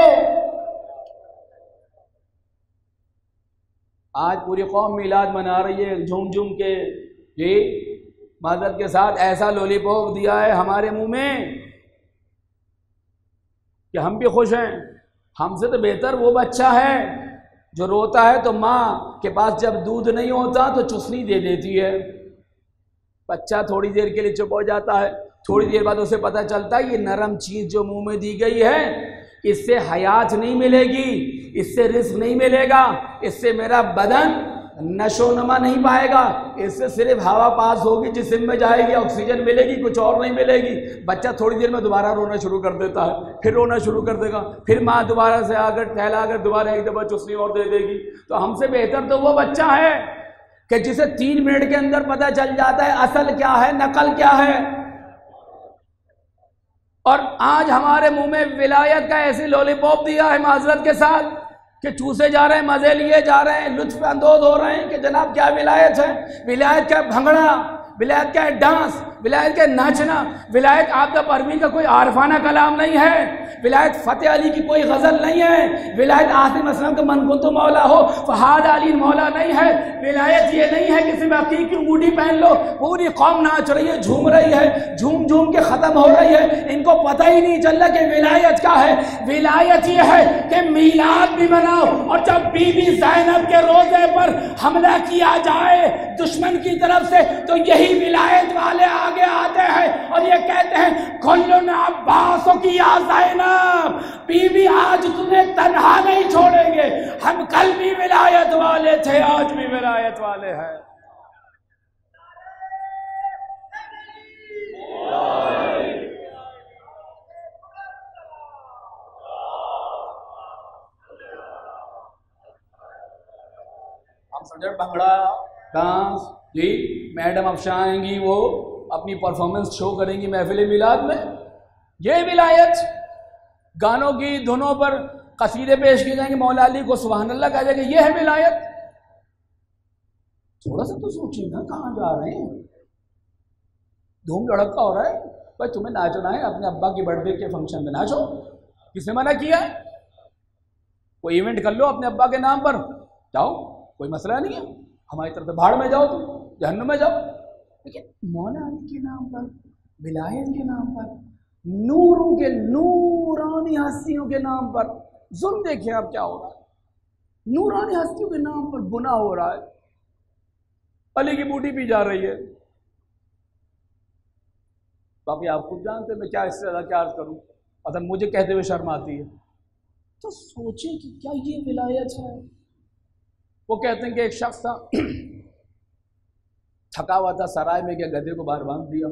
آج پوری قوم میلاد منا رہی ہے جھوم جھوم کے، جی معذرت کے ساتھ ایسا لولی پوپ دیا ہے ہمارے منہ میں کہ ہم بھی خوش ہیں۔ ہم سے تو بہتر وہ بچہ ہے جو روتا ہے تو ماں کے پاس جب دودھ نہیں ہوتا تو چسنی دے دیتی ہے۔ بچہ تھوڑی دیر کے لیے چپ ہو جاتا ہے، تھوڑی دیر بعد اسے پتہ چلتا ہے یہ نرم چیز جو منہ میں دی گئی ہے اس سے حیات نہیں ملے گی، اس سے رزق نہیں ملے گا، اس سے میرا بدن نشو و نما نہیں پائے گا، اس سے صرف ہوا پاس ہوگی، جسم میں جائے گی، آکسیجن ملے گی، کچھ اور نہیں ملے گی۔ بچہ تھوڑی دیر میں دوبارہ رونا شروع کر دیتا ہے، پھر رونا شروع کر دے گا، پھر ماں دوبارہ سے آ کر ٹھہلا کر دوبارہ ایک دفعہ چسنی اور دے دے گی۔ تو ہم سے بہتر تو وہ بچہ ہے کہ جسے 3 منٹ کے اندر پتہ چل جاتا ہے اصل کیا ہے، نقل کیا ہے۔ اور آج ہمارے منہ میں ولایت کا ایسی لولی پاپ دیا ہے معذرت کے ساتھ کہ چوسے جا رہے ہیں، مزے لیے جا رہے ہیں، لطف اندوز ہو رہے ہیں کہ جناب کیا ولایت ہے۔ ولایت کا بھنگڑا، ولایت کا ڈانس، ولایت کا ناچنا، ولایت عابدہ پروین کا کوئی عارفانہ کلام نہیں ہے، ولایت فتح علی کی کوئی غزل نہیں ہے، ولایت عاصم اسلم کا من کنتو مولا ہو فہاد علی مولا نہیں ہے۔ ولایت یہ نہیں ہے کہ صرف عقیق کی انگوٹھی پہن لو، پوری قوم ناچ رہی ہے، جھوم رہی ہے، جھوم جھوم کے ختم ہو رہی ہے، ان کو پتہ ہی نہیں چل رہا کہ ولایت کیا ہے۔ ولایت یہ ہے کہ میلاد بھی مناؤ، اور جب بی بی زینب کے روزے پر حملہ کیا جائے دشمن کی طرف سے تو یہی ولایت والے آگے آتے ہیں اور یہ کہتے ہیں کھلنا عباسوں کی یا زینب، بی بی آج تمہیں تنہا نہیں چھوڑیں گے، ہم کل بھی ولایت والے تھے آج بھی ولایت والے ہیں۔ ہم سمجھے بھنگڑا ڈانس، جی میڈم افشاں آئیں گی، وہ اپنی پرفارمنس شو کریں گی محفل میلاد میں، یہ ولایت۔ گانوں کی دھنوں پر قصیدے پیش کیے جائیں گے، مولا علی کو سبحان اللہ کہا جائے گا، یہ ہے ولایت۔ تھوڑا سا تو سوچیں نا کہاں جا رہے ہیں، دھوم دھڑکا ہو رہا ہے۔ بھائی تمہیں ناچنا ہے اپنے ابا کی برتھ ڈے کے فنکشن میں ناچو، کس نے منع کیا ہے؟ کوئی ایونٹ کر لو اپنے ابا کے نام پر، جاؤ، کوئی مسئلہ نہیں ہے، ہماری طرف سے بھاڑ میں جاؤ، تم جہنم میں جاؤ۔ لیکن مولا علی کے نام پر، ولایت کے نام پر، نوروں کے نورانی ہستیوں کے نام پر ظلم دیکھیں اب کیا ہو رہا ہے۔ نورانی ہستیوں کے نام پر گناہ ہو رہا ہے، علی کی بوٹی پی جا رہی ہے۔ باقی آپ خود جانتے میں کیا اس سے زیادہ کیا عرض کروں، اصل مجھے کہتے ہوئے شرم آتی ہے۔ تو سوچیں کہ کیا یہ ولایت ہے؟ وہ کہتے ہیں کہ ایک شخص تھا، تھکا ہوا تھا، سرائے میں گیا، گدھے کو باہر باندھ دیا،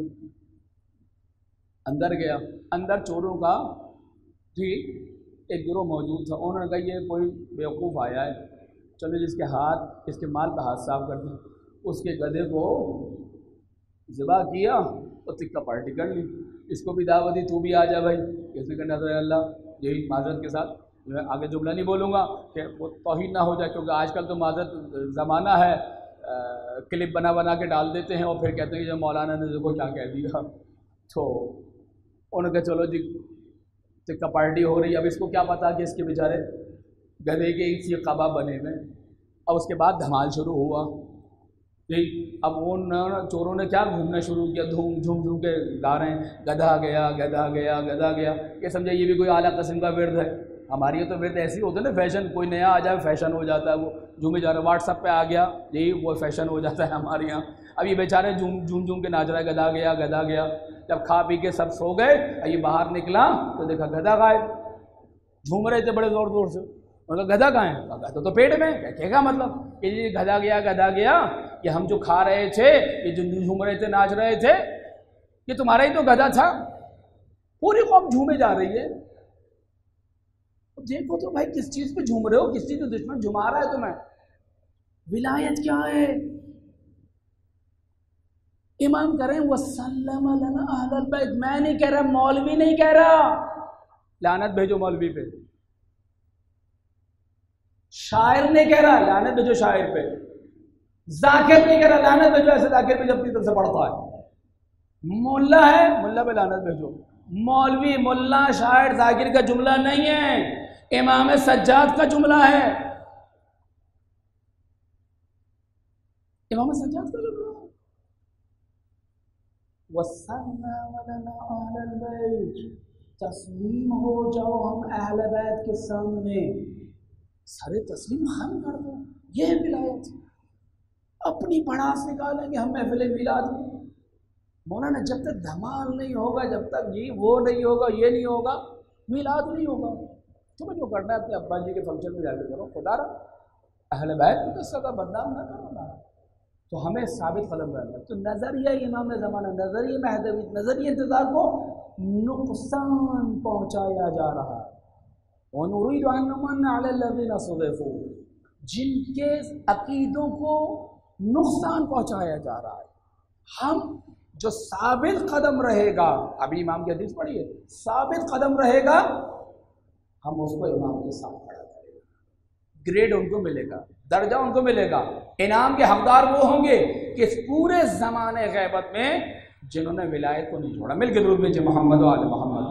اندر گیا، اندر چوروں کا جی ایک گروہ موجود تھا۔ انہوں نے کہا یہ کوئی بیوقوف آیا ہے، چلو جس کے ہاتھ، اس کے مال کا ہاتھ صاف کر دیں۔ اس کے گدھے کو ذبح کیا اور تکہ پارٹی کر لی، اس کو بھی دعوت دی، تو بھی آ جا بھائی۔ اس نے کہا نظر اللہ، یہی معذرت کے ساتھ میں آگے جملہ نہیں بولوں گا کہ وہ توہین نہ ہو جائے، کیونکہ آج کل تو معذرت زمانہ ہے، کلپ بنا بنا کے ڈال دیتے ہیں اور پھر کہتے ہیں کہ جو مولانا نے دیکھو کیا کہہ دیا۔ تو انہوں نے کہا چلو جی تکہ پارٹی ہو رہی ہے، اب اس کو کیا پتا کہ اس کے بیچارے گدھے کے سیخ کباب بنے ہوئے۔ اب اس کے بعد دھمال شروع ہوا جی۔ اب ان چوروں نے کیا گھومنا شروع کیا، جھوم جھوم کے گا رہے ہیں، گدھا گیا گدھا گیا گدھا گیا۔ یہ سمجھے یہ بھی کوئی اعلیٰ قسم کا ورد ہے۔ ہماری تو ورد ایسی ہوتا ہے نا، فیشن، کوئی نیا آ جائے فیشن ہو جاتا ہے، وہ جھومے جا رہا ہے، واٹس ایپ پہ آ گیا یہی وہ فیشن ہو جاتا ہے ہمارے یہاں۔ اب یہ بیچارے جھوم کے ناچ رہا ہے، گدھا گیا گدھا گیا۔ جب کھا پی کے سب سو گئے، یہ باہر نکلا تو دیکھا گدھا غائب۔ جھوم رہے تھے بڑے زور زور سے، انہوں نے کہا گدھا کہاں ہے؟ گدھا تو پیٹ میں۔ کہے گا مطلب کہ یہ گدھا گیا کہ ہم جو کھا رہے تھے، یہ جو جھوم رہے تھے ناچ رہے تھے، یہ تمہارا ہی تو گدھا تھا۔ پوری قوم جھومے جا رہی ہے۔ دیکھو تو بھائی کس چیز پہ جھوم رہے ہو، کس چیز پہ دشمن جھما رہا ہے تمہیں۔ ولایت کیا ہے؟ امام کہہ رہے ہیں وسلم لنا اہل البیت، میں نہیں کہہ رہا، مولوی نہیں کہہ رہا، لعنت بھیجو مولوی پہ، شاعر نہیں کہہ رہا لعنت بھیجو شاعر پہ، ذاکر نہیں کہہ رہا لعنت بھیجو ایسے ذاکر پہ جب اپنی طرف سے پڑھتا ہے، ملا ہے ملا پہ لعنت بھیجو، مولوی ملا شاعر ذاکر کا جملہ نہیں ہے، امام سجاد کا جملہ ہے، امام سجاد کا جملہ ہے، وَسَلَّمَ لَنَا أَهْلَ الْبَيْتِ، تسلیم ہو جاؤ ہم اہل بیت کے سامنے، سارے تسلیم خم کر دو، یہ ولایت، اپنی بڑاس نکالیں گے ہم محفل میلاد میں، مولانا جب تک دھمال نہیں ہوگا، جب تک یہ وہ نہیں ہوگا، یہ نہیں ہوگا، میلاد نہیں ہوگا، تمہیں جو کرنا ہے اپنے ابا جی کے فنکشن میں جا کے کرو، خدا رہا اہل بیت کی قصہ کا بدنام نہ کرو نا، تو ہمیں ثابت قدم رہنا ہے، تو نظریہ امام زمانہ، نظریہ مہدوی، نظریہ انتظار کو نقصان پہنچایا جا رہا ہے، وَنُرِيدُ أَن نُمَنَّ عَلَى الَّذِينَ اسْتُضْعِفُوا، جن کے عقیدوں کو نقصان پہنچایا جا رہا ہے، ہم جو ثابت قدم رہے گا، ابھی امام کی حدیث پڑھیے، ثابت قدم رہے گا، ہم اس کو امام کے ساتھ کھڑا کریں گے، گریڈ ان کو ملے گا، درجہ ان کو ملے گا، انعام کے حقدار وہ ہوں گے کہ اس پورے زمانے غیبت میں جنہوں نے ولایت کو نہیں چھوڑا۔ مل کے درود بھیجے محمد و آل محمد۔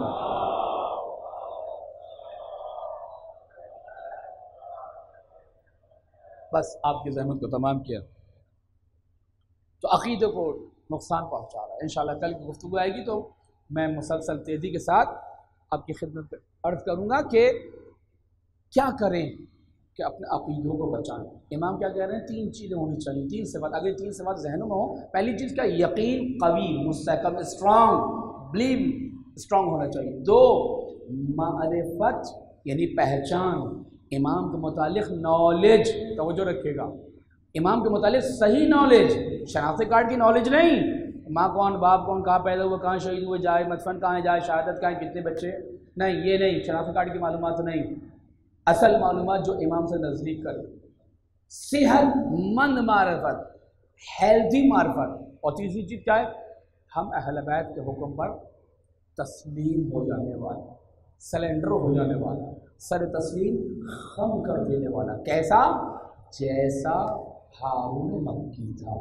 بس آپ کی زحمت کو تمام کیا، تو عقیدے کو نقصان پہنچا رہا ہے۔ انشاءاللہ کل کی گفتگو آئے گی تو میں مسلسل تیزی کے ساتھ آپ کی خدمت عرض کروں گا کہ کیا کریں کہ اپنے عقیدوں کو بچائیں۔ امام کیا کہہ رہے ہیں؟ 3 چیزیں ہونی چاہیے، 3 صفات، اگر 3 صفات ذہنوں میں ہوں۔ پہلی چیز کیا؟ یقین قوی، مستحکم، اسٹرانگ، بلیو اسٹرانگ ہونا چاہیے۔ 2 معرفت یعنی پہچان، امام کے متعلق نالج، توجہ رکھیے گا، امام کے متعلق صحیح نالج، شناختی کارڈ کی نالج نہیں، ماں کون، باپ کون، کہاں پیدا ہوئے، کہاں شہید ہوئے، جائے مدفن کہاں ہے، جائے شہادت کہاں ہے، کتنے بچے، نہیں، یہ نہیں، شناختی کارڈ کی معلومات نہیں، اصل معلومات جو امام سے نزدیک کرے، صحت مند معرفت، ہیلتھی معرفت، اور تیسری چیز کیا ہے؟ ہم اہل بیت کے حکم پر تسلیم ہو جانے والا، سلنڈر ہو جانے والا، سر تسلیم خم کر دینے والا۔ کیسا؟ جیسا ہارون مکی تھا،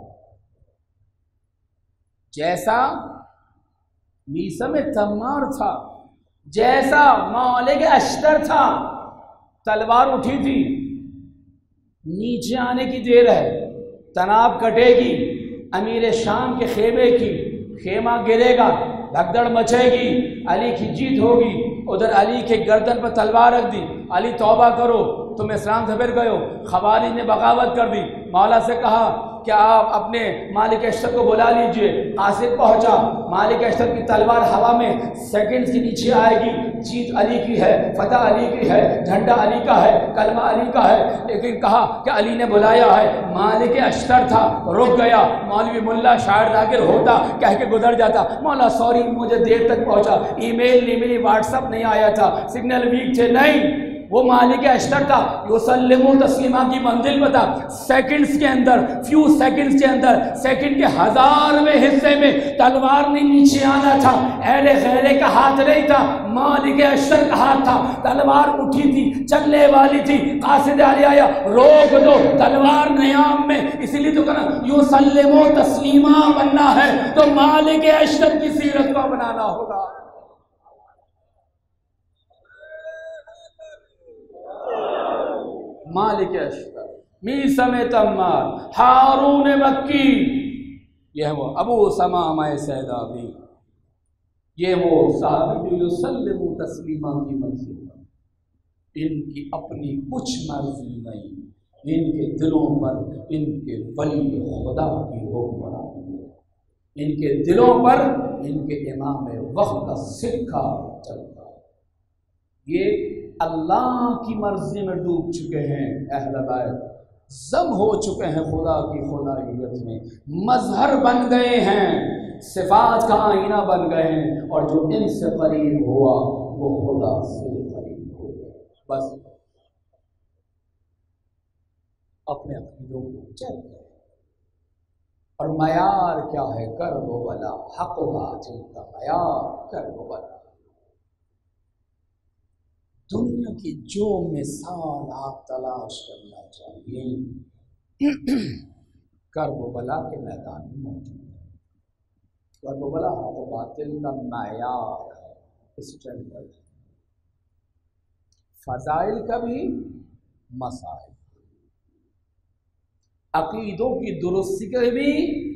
جیسا میثم تمار تھا، جیسا مالک اشتر تھا، تلوار اٹھی تھی، نیچے آنے کی دیر ہے، تناب کٹے گی، امیر شام کے خیمے کی، خیمہ گرے گا، بھگدڑ مچے گی، علی کی جیت ہوگی، ادھر علی کے گردن پر تلوار رکھ دی، علی توبہ کرو تم اسلام سے پھر گئے ہو، خوارج نے بغاوت کر دی، مولا سے کہا کہ آپ اپنے مالک اشتر کو بلا لیجئے، قاصد پہنچا، مالک اشتر کی تلوار ہوا میں سیکنڈز کے نیچے آئے گی، جیت علی کی ہے، فتح علی کی ہے، جھنڈا علی کا ہے، کلمہ علی کا ہے، لیکن کہا کہ علی نے بلایا ہے، مالک اشتر تھا، رک گیا، مولوی ملا شاعر ذاکر ہوتا کہہ کے گزر جاتا، مولا سوری مجھے دیر تک پہنچا، ای میل نہیں ملی، واٹس اپ نہیں آیا تھا، سگنل ویک تھے، نہیں، وہ مالک اشتر تھا، یسلم تسلیمہ کی منزل پہ تھا، سیکنڈز کے اندر، فیو سیکنڈز کے اندر، سیکنڈ کے 1000ویں حصے میں تلوار نے نیچے آنا تھا، اہل خیرے کا ہاتھ نہیں تھا، مالک اشتر کا ہاتھ تھا، تلوار اٹھی تھی، چلنے والی تھی، قاصد علی آیا، روک دو، تلوار نیام میں، اسی لیے تو کہنا یسلم تسلیمہ بننا ہے تو مالک اشتر کی سیرت کو بنانا ہوگا۔ مالک اشتر، میثم تمار، ہارون مکی، یہ وہ ابو سمامہ سیدابی، یہ وہ صحابی جو یسلم تسلیمہ کی منزل پر، ان کی اپنی کچھ مرضی نہیں، ان کے دلوں پر ان کے ولی خدا کی حکمرانی ہے، ان کے دلوں پر ان کے امام وقت کا سکہ چلتا ہے، یہ اللہ کی مرضی میں ڈوب چکے ہیں، اہل بیت ضم ہو چکے ہیں خدا کی خدائیت میں، مظہر بن گئے ہیں، صفات کا آئینہ بن گئے ہیں، اور جو ان سے قریب ہوا وہ خدا سے قریب ہو گیا۔ بس اپنے عقیدوں کو چیک کریں، اور معیار کیا ہے؟ کرب و بلا، حق و باطل کا معیار کرب و بلا۔ دنیا کی جو مثال آپ تلاش کرنا چاہیے کرب و بلا کے میدان میں موجود ہے۔ کرب و بلا حق و باطل کا معیار ہے، اسٹینڈرڈ، فضائل کا بھی، مسائل، عقیدوں کی درستی کے بھی،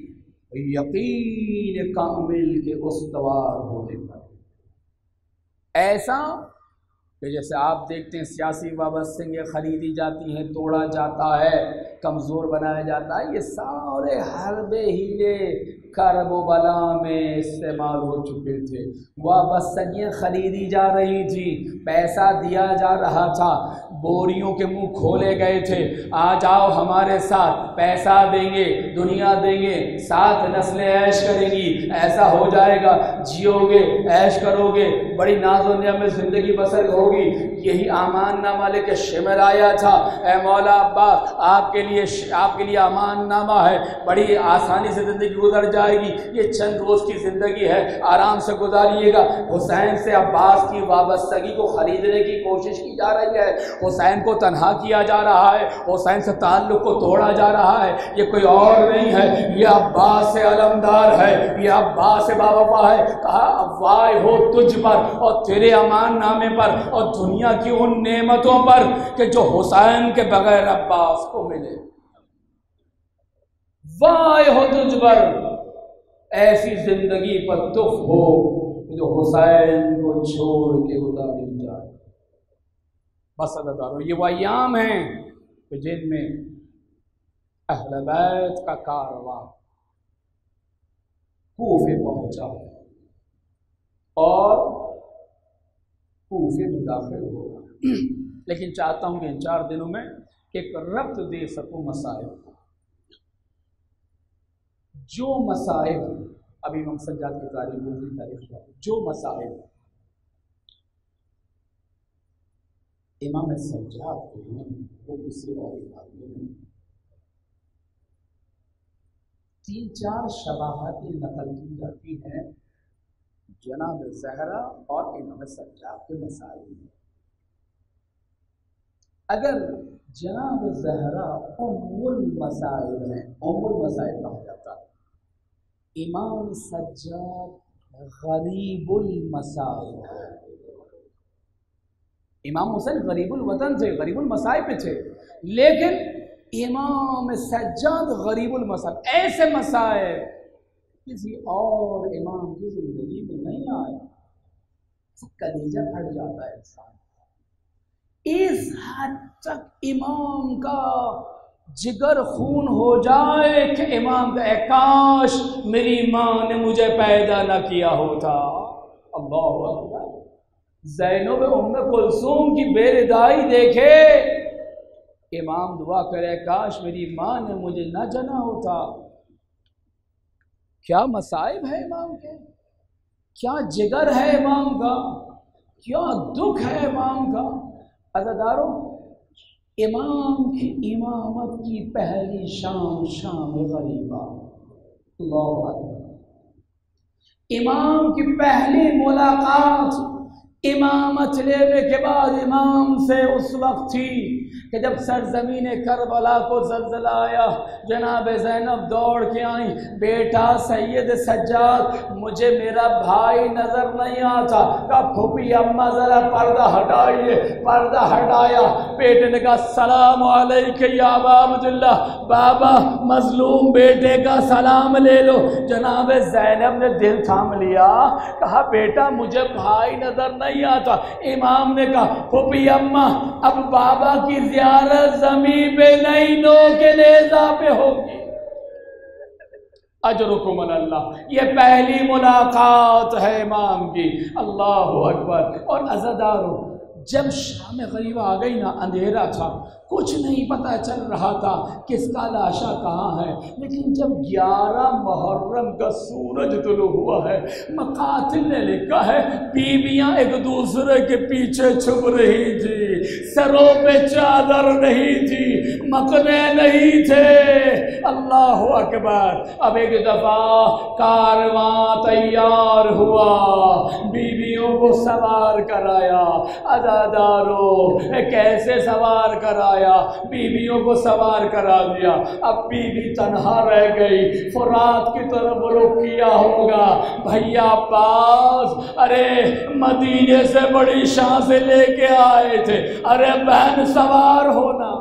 یقین کامل کے استوار ہونے پر۔ ایسا کہ جیسے آپ دیکھتے ہیں سیاسی وابستگیاں خریدی جاتی ہیں، توڑا جاتا ہے، کمزور بنایا جاتا ہے، یہ سارے حربے ہیلے کرب و بلا میں استعمال ہو چکے تھے۔ وابستگیاں خریدی جا رہی تھی، پیسہ دیا جا رہا تھا، بوریوں کے منہ کھولے گئے تھے، آ جاؤ ہمارے ساتھ، پیسہ دیں گے، دنیا دیں گے، ساتھ نسلیں عیش کریں گی، ایسا ہو جائے گا، جیو گے، عیش کرو گے، بڑی ناز و نعمت زندگی بسر ہوگی۔ یہی امان نامہ لے کے شمر آیا تھا، اے مولا عباس آپ کے لیے امان نامہ ہے، بڑی آسانی سے زندگی گزر جائے گی، یہ چند روز کی زندگی ہے، آرام سے گزاریے گا۔ حسین سے عباس کی وابستگی کو خریدنے کی کوشش کی جا رہی ہے، حسین کو تنہا کیا جا رہا ہے، حسین سے تعلق کو توڑا جا رہا ہے۔ یہ کوئی اور نہیں ہے، یہ عباس سے علمدار ہے، یہ عباس سے باوفا ہے۔ کہا وائے ہو تجھ پر اور تیرے امان نامے پر اور دنیا کی ان نعمتوں پر کہ جو حسین کے بغیر عباس کو ملے۔ وائے ہو تجھ پر ایسی زندگی پر تف ہو جو حسین کو چھوڑ کے گزاری جائے۔ بس عزیزانو، یہ وہ ایام ہیں کہ جن میں اہل بیت کا کارواں کوفے پہنچا اور کوفے میں داخل ہوگا، لیکن چاہتا ہوں کہ ان 4 دنوں میں ایک ربط دے سکوں مسائل کو۔ جو مسائل ابھی امام سجاد کی تاریخ جو مسائل امام سجاد کے ہیں وہ کسی اور آدمی نہیں۔ 3-4 شواہد نقل کی جاتی ہیں جناب زہرا اور امام سجاد کے مسائل میں۔ اگر جناب زہرا ام المسائل ہیں، ام المسائل کہا جاتا ہے، امام سجاد غریب المسائل ہے۔ امام حسین غریب الوطن تھے، غریب المسائل پہ تھے، لیکن امام سجاد غریب المسائل، ایسے مسائل کسی اور امام کی زندگی میں نہیں آیا، کلیجہ پھٹ جاتا ہے انسان۔ اس حد تک امام کا جگر خون ہو جائے کہ امام کا کاش میری ماں نے مجھے پیدا نہ کیا ہوتا۔ اللہ اکبر۔ زینب ام کلثوم کی بے ردائی دیکھے، امام دعا کرے کاش میری ماں نے مجھے نہ جنا ہوتا۔ کیا مصائب ہے امام کے، کیا جگر ہے امام کا، کیا دکھ ہے امام کا۔ عزیزارو، امام کی امامت کی پہلی شام غریبہ، اللہ اکبر۔ امام کی پہلی ملاقات امامت لینے کے بعد امام سے اس وقت تھی کہ جب سرزمین کربلا کو زلزلہ آیا، جناب زینب دوڑ کے آئیں، بیٹا سید سجاد مجھے میرا بھائی نظر نہیں آتا۔ کہا پھوپھی اماں ذرا پردہ ہٹائیے، پردہ ہٹایا، بیٹے نے کہا السلام علیک یا ابا عبداللہ، بابا مظلوم بیٹے کا سلام لے لو۔ جناب زینب نے دل تھام لیا، کہا بیٹا مجھے بھائی نظر نہیں آتا۔ امام نے کہا پھوپھی اماں اب بابا کی زیارت زمین پہ نہیں، نو کے نیزہ پہ ہوگی۔ اجرکم اللہ، یہ پہلی ملاقات ہے امام کی، اللہ اکبر۔ اور عزیزارو، جب شام غریبہ آ گئی نا، اندھیرا تھا، کچھ نہیں پتہ چل رہا تھا کس کا لاشا کہاں ہے، لیکن جب 11 محرم کا سورج طلوع ہوا ہے، مقاتل نے لکھا ہے بیویاں ایک دوسرے کے پیچھے چھپ رہی تھی، سروں پہ چادر نہیں تھی، مکنے نہیں تھے۔ اللہ اکبر۔ اب ایک دفعہ کارواں تیار ہوا، بیویوں کو سوار کرایا، عزاداروں کیسے سوار کرایا، بیویوں کو سوار کرا دیا۔ اب بیوی تنہا رہ گئی، فرات کی طرف رخ کیا ہوگا، بھیا عباس ارے مدینے سے بڑی شان سے لے کے آئے تھے، ارے بہن سوار ہونا،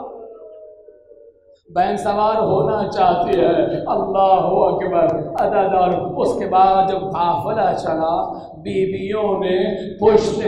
بہن سوار ہونا چاہتی ہے۔ اللہ اکبر۔ عزادار اس کے بعد جب قافلہ چلا، بیویوں نے پشت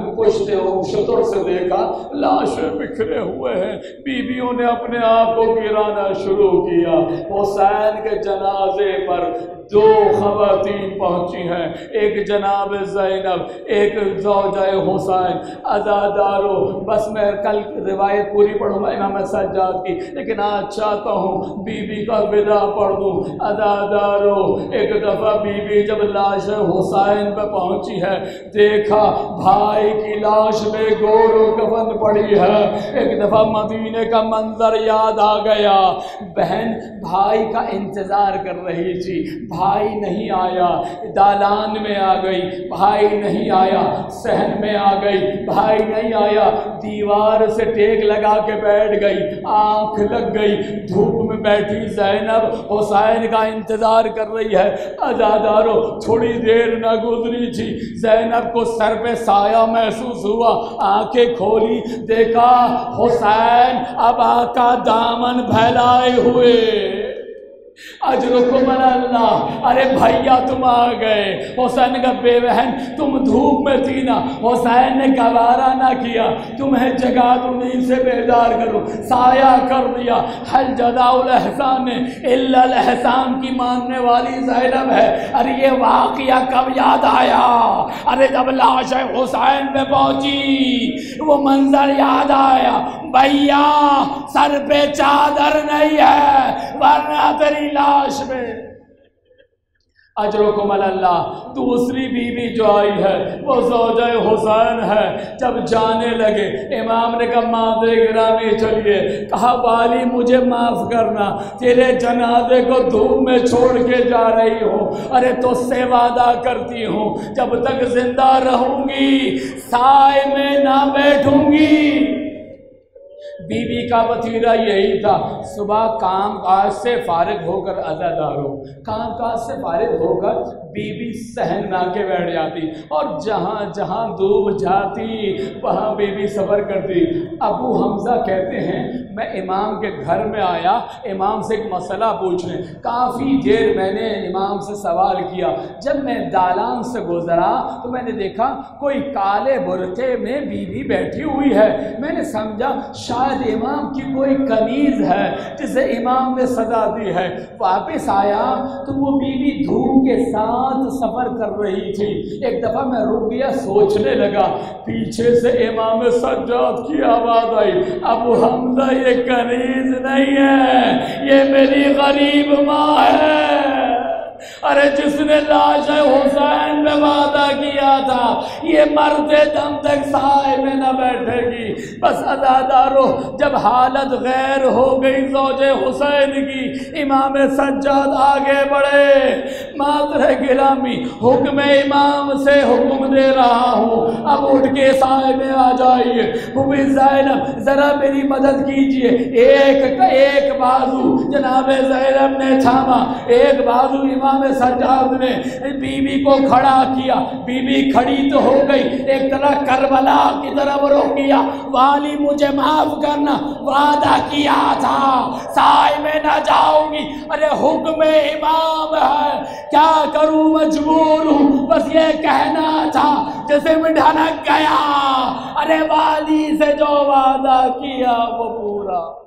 شتر سے دیکھا لاشیں بکھرے ہوئے ہیں، بیویوں نے اپنے آپ کو گرانا شروع کیا۔ حسین کے جنازے پر 2 خواتین پہنچی ہیں، ایک جناب زینب، ایک زوجہ حسین۔ عزادارو بس میں کل روایت پوری پڑھوں گا امام سجاد کی، لیکن آج چاہتا ہوں بیوی کا وداع پڑھ دوں۔ عزادارو ایک دفعہ بیوی جب لاش حسین پہ پہنچی ہے، دیکھا بھائی کی لاش میں گور و کفن پڑی ہے۔ ایک دفعہ مدینے کا منظر یاد آ گیا، بہن بھائی کا انتظار کر رہی تھی، بھائی نہیں آیا، دالان میں آ گئی، بھائی نہیں آیا، صحن میں آ گئی، بھائی نہیں آیا، دیوار سے ٹیک لگا کے بیٹھ گئی، آنکھ لگ گئی، دھوپ میں بیٹھی زینب حسین کا انتظار کر رہی ہے۔ عزادارو تھوڑی دیر نہ گزری تھی، زینب کو سر پہ سایہ محسوس ہوا، آنکھیں کھولی، دیکھا حسین ابا کا دامن پھیلائے ہوئے۔ اجرکم اللہ، ارے بھیا تم آ گئے۔ حسین کا بے بہن تم دھوپ میں تھی نا، حسین نے گوارا نہ کیا تمہیں جگا دوں، نیند سے بیدار کرو، سایہ کر دیا۔ حل جزاء الاحسان الا الاحسان کی ماننے والی زینب ہے۔ ارے یہ واقعہ کب یاد آیا؟ ارے جب لاش حسین پہ پہنچی وہ منظر یاد آیا، بھیا سر پہ چادر نہیں ہے ورنہ تیری لاش میں۔ اجرکم اللہ۔ دوسری بیوی جو آئی ہے وہ زوجہ حسین ہے۔ جب جانے لگے امام نے کہا مادر گرامی چلیے، کہا والی مجھے معاف کرنا، تیرے جنازے کو دھوپ میں چھوڑ کے جا رہی ہوں، ارے تو سے وعدہ کرتی ہوں جب تک زندہ رہوں گی سائے میں نہ بیٹھوں گی۔ بیوی کا وتیرہ یہی تھا، صبح کام کاج سے فارغ ہو کر عزاداروں کام کاج سے فارغ ہو کر بیوی صحن لا کے بیٹھ جاتی، اور جہاں جہاں دھوپ جاتی وہاں بیوی سفر کرتی۔ ابو حمزہ کہتے ہیں میں امام کے گھر میں آیا امام سے ایک مسئلہ پوچھنے، کافی دیر میں نے امام سے سوال کیا، جب میں دالان سے گزرا تو میں نے دیکھا کوئی کالے برقعے میں بیوی بیٹھی ہوئی ہے، میں نے سمجھا شاید امام کی کوئی کنیز ہے جسے امام نے سزا دی ہے۔ واپس آیا تو وہ بیوی دھوپ کے ساتھ سفر کر رہی تھی۔ ایک دفعہ میں رک گیا، سوچنے لگا، پیچھے سے امام سجاد کی آواز آئی، ابو حمزہ یہ کنیز نہیں ہے، یہ میری غریب ماں ہے۔ ارے جس نے لاش حسین میں وعدہ کیا تھا یہ مرتے دم تک سائے میں نہ بیٹھے گی۔ بس عزادارو جب حالت غیر ہو گئی زوجہ حسین کی، امام سجاد آگے بڑھے، مادر گرامی حکم امام سے حکم دے رہا ہوں اب اٹھ کے سائے میں آ جائیے، بوبی زینب ذرا میری مدد کیجئے۔ ایک بازو جناب زینب نے تھاما، ایک بازو امام سجاد نے بیوی کو کھڑا کیا، بیوی کھڑی تو ہو گئی، ایک طرح کربلا کی طرف رخ کیا، والی مجھے معاف کرنا، وعدہ کیا تھا سائے میں نہ جاؤں گی، ارے حکم امام ہے کیا کروں مجبور ہوں، بس یہ کہنا تھا جیسے میں ڈھنک گیا، ارے والی سے جو وعدہ کیا وہ پورا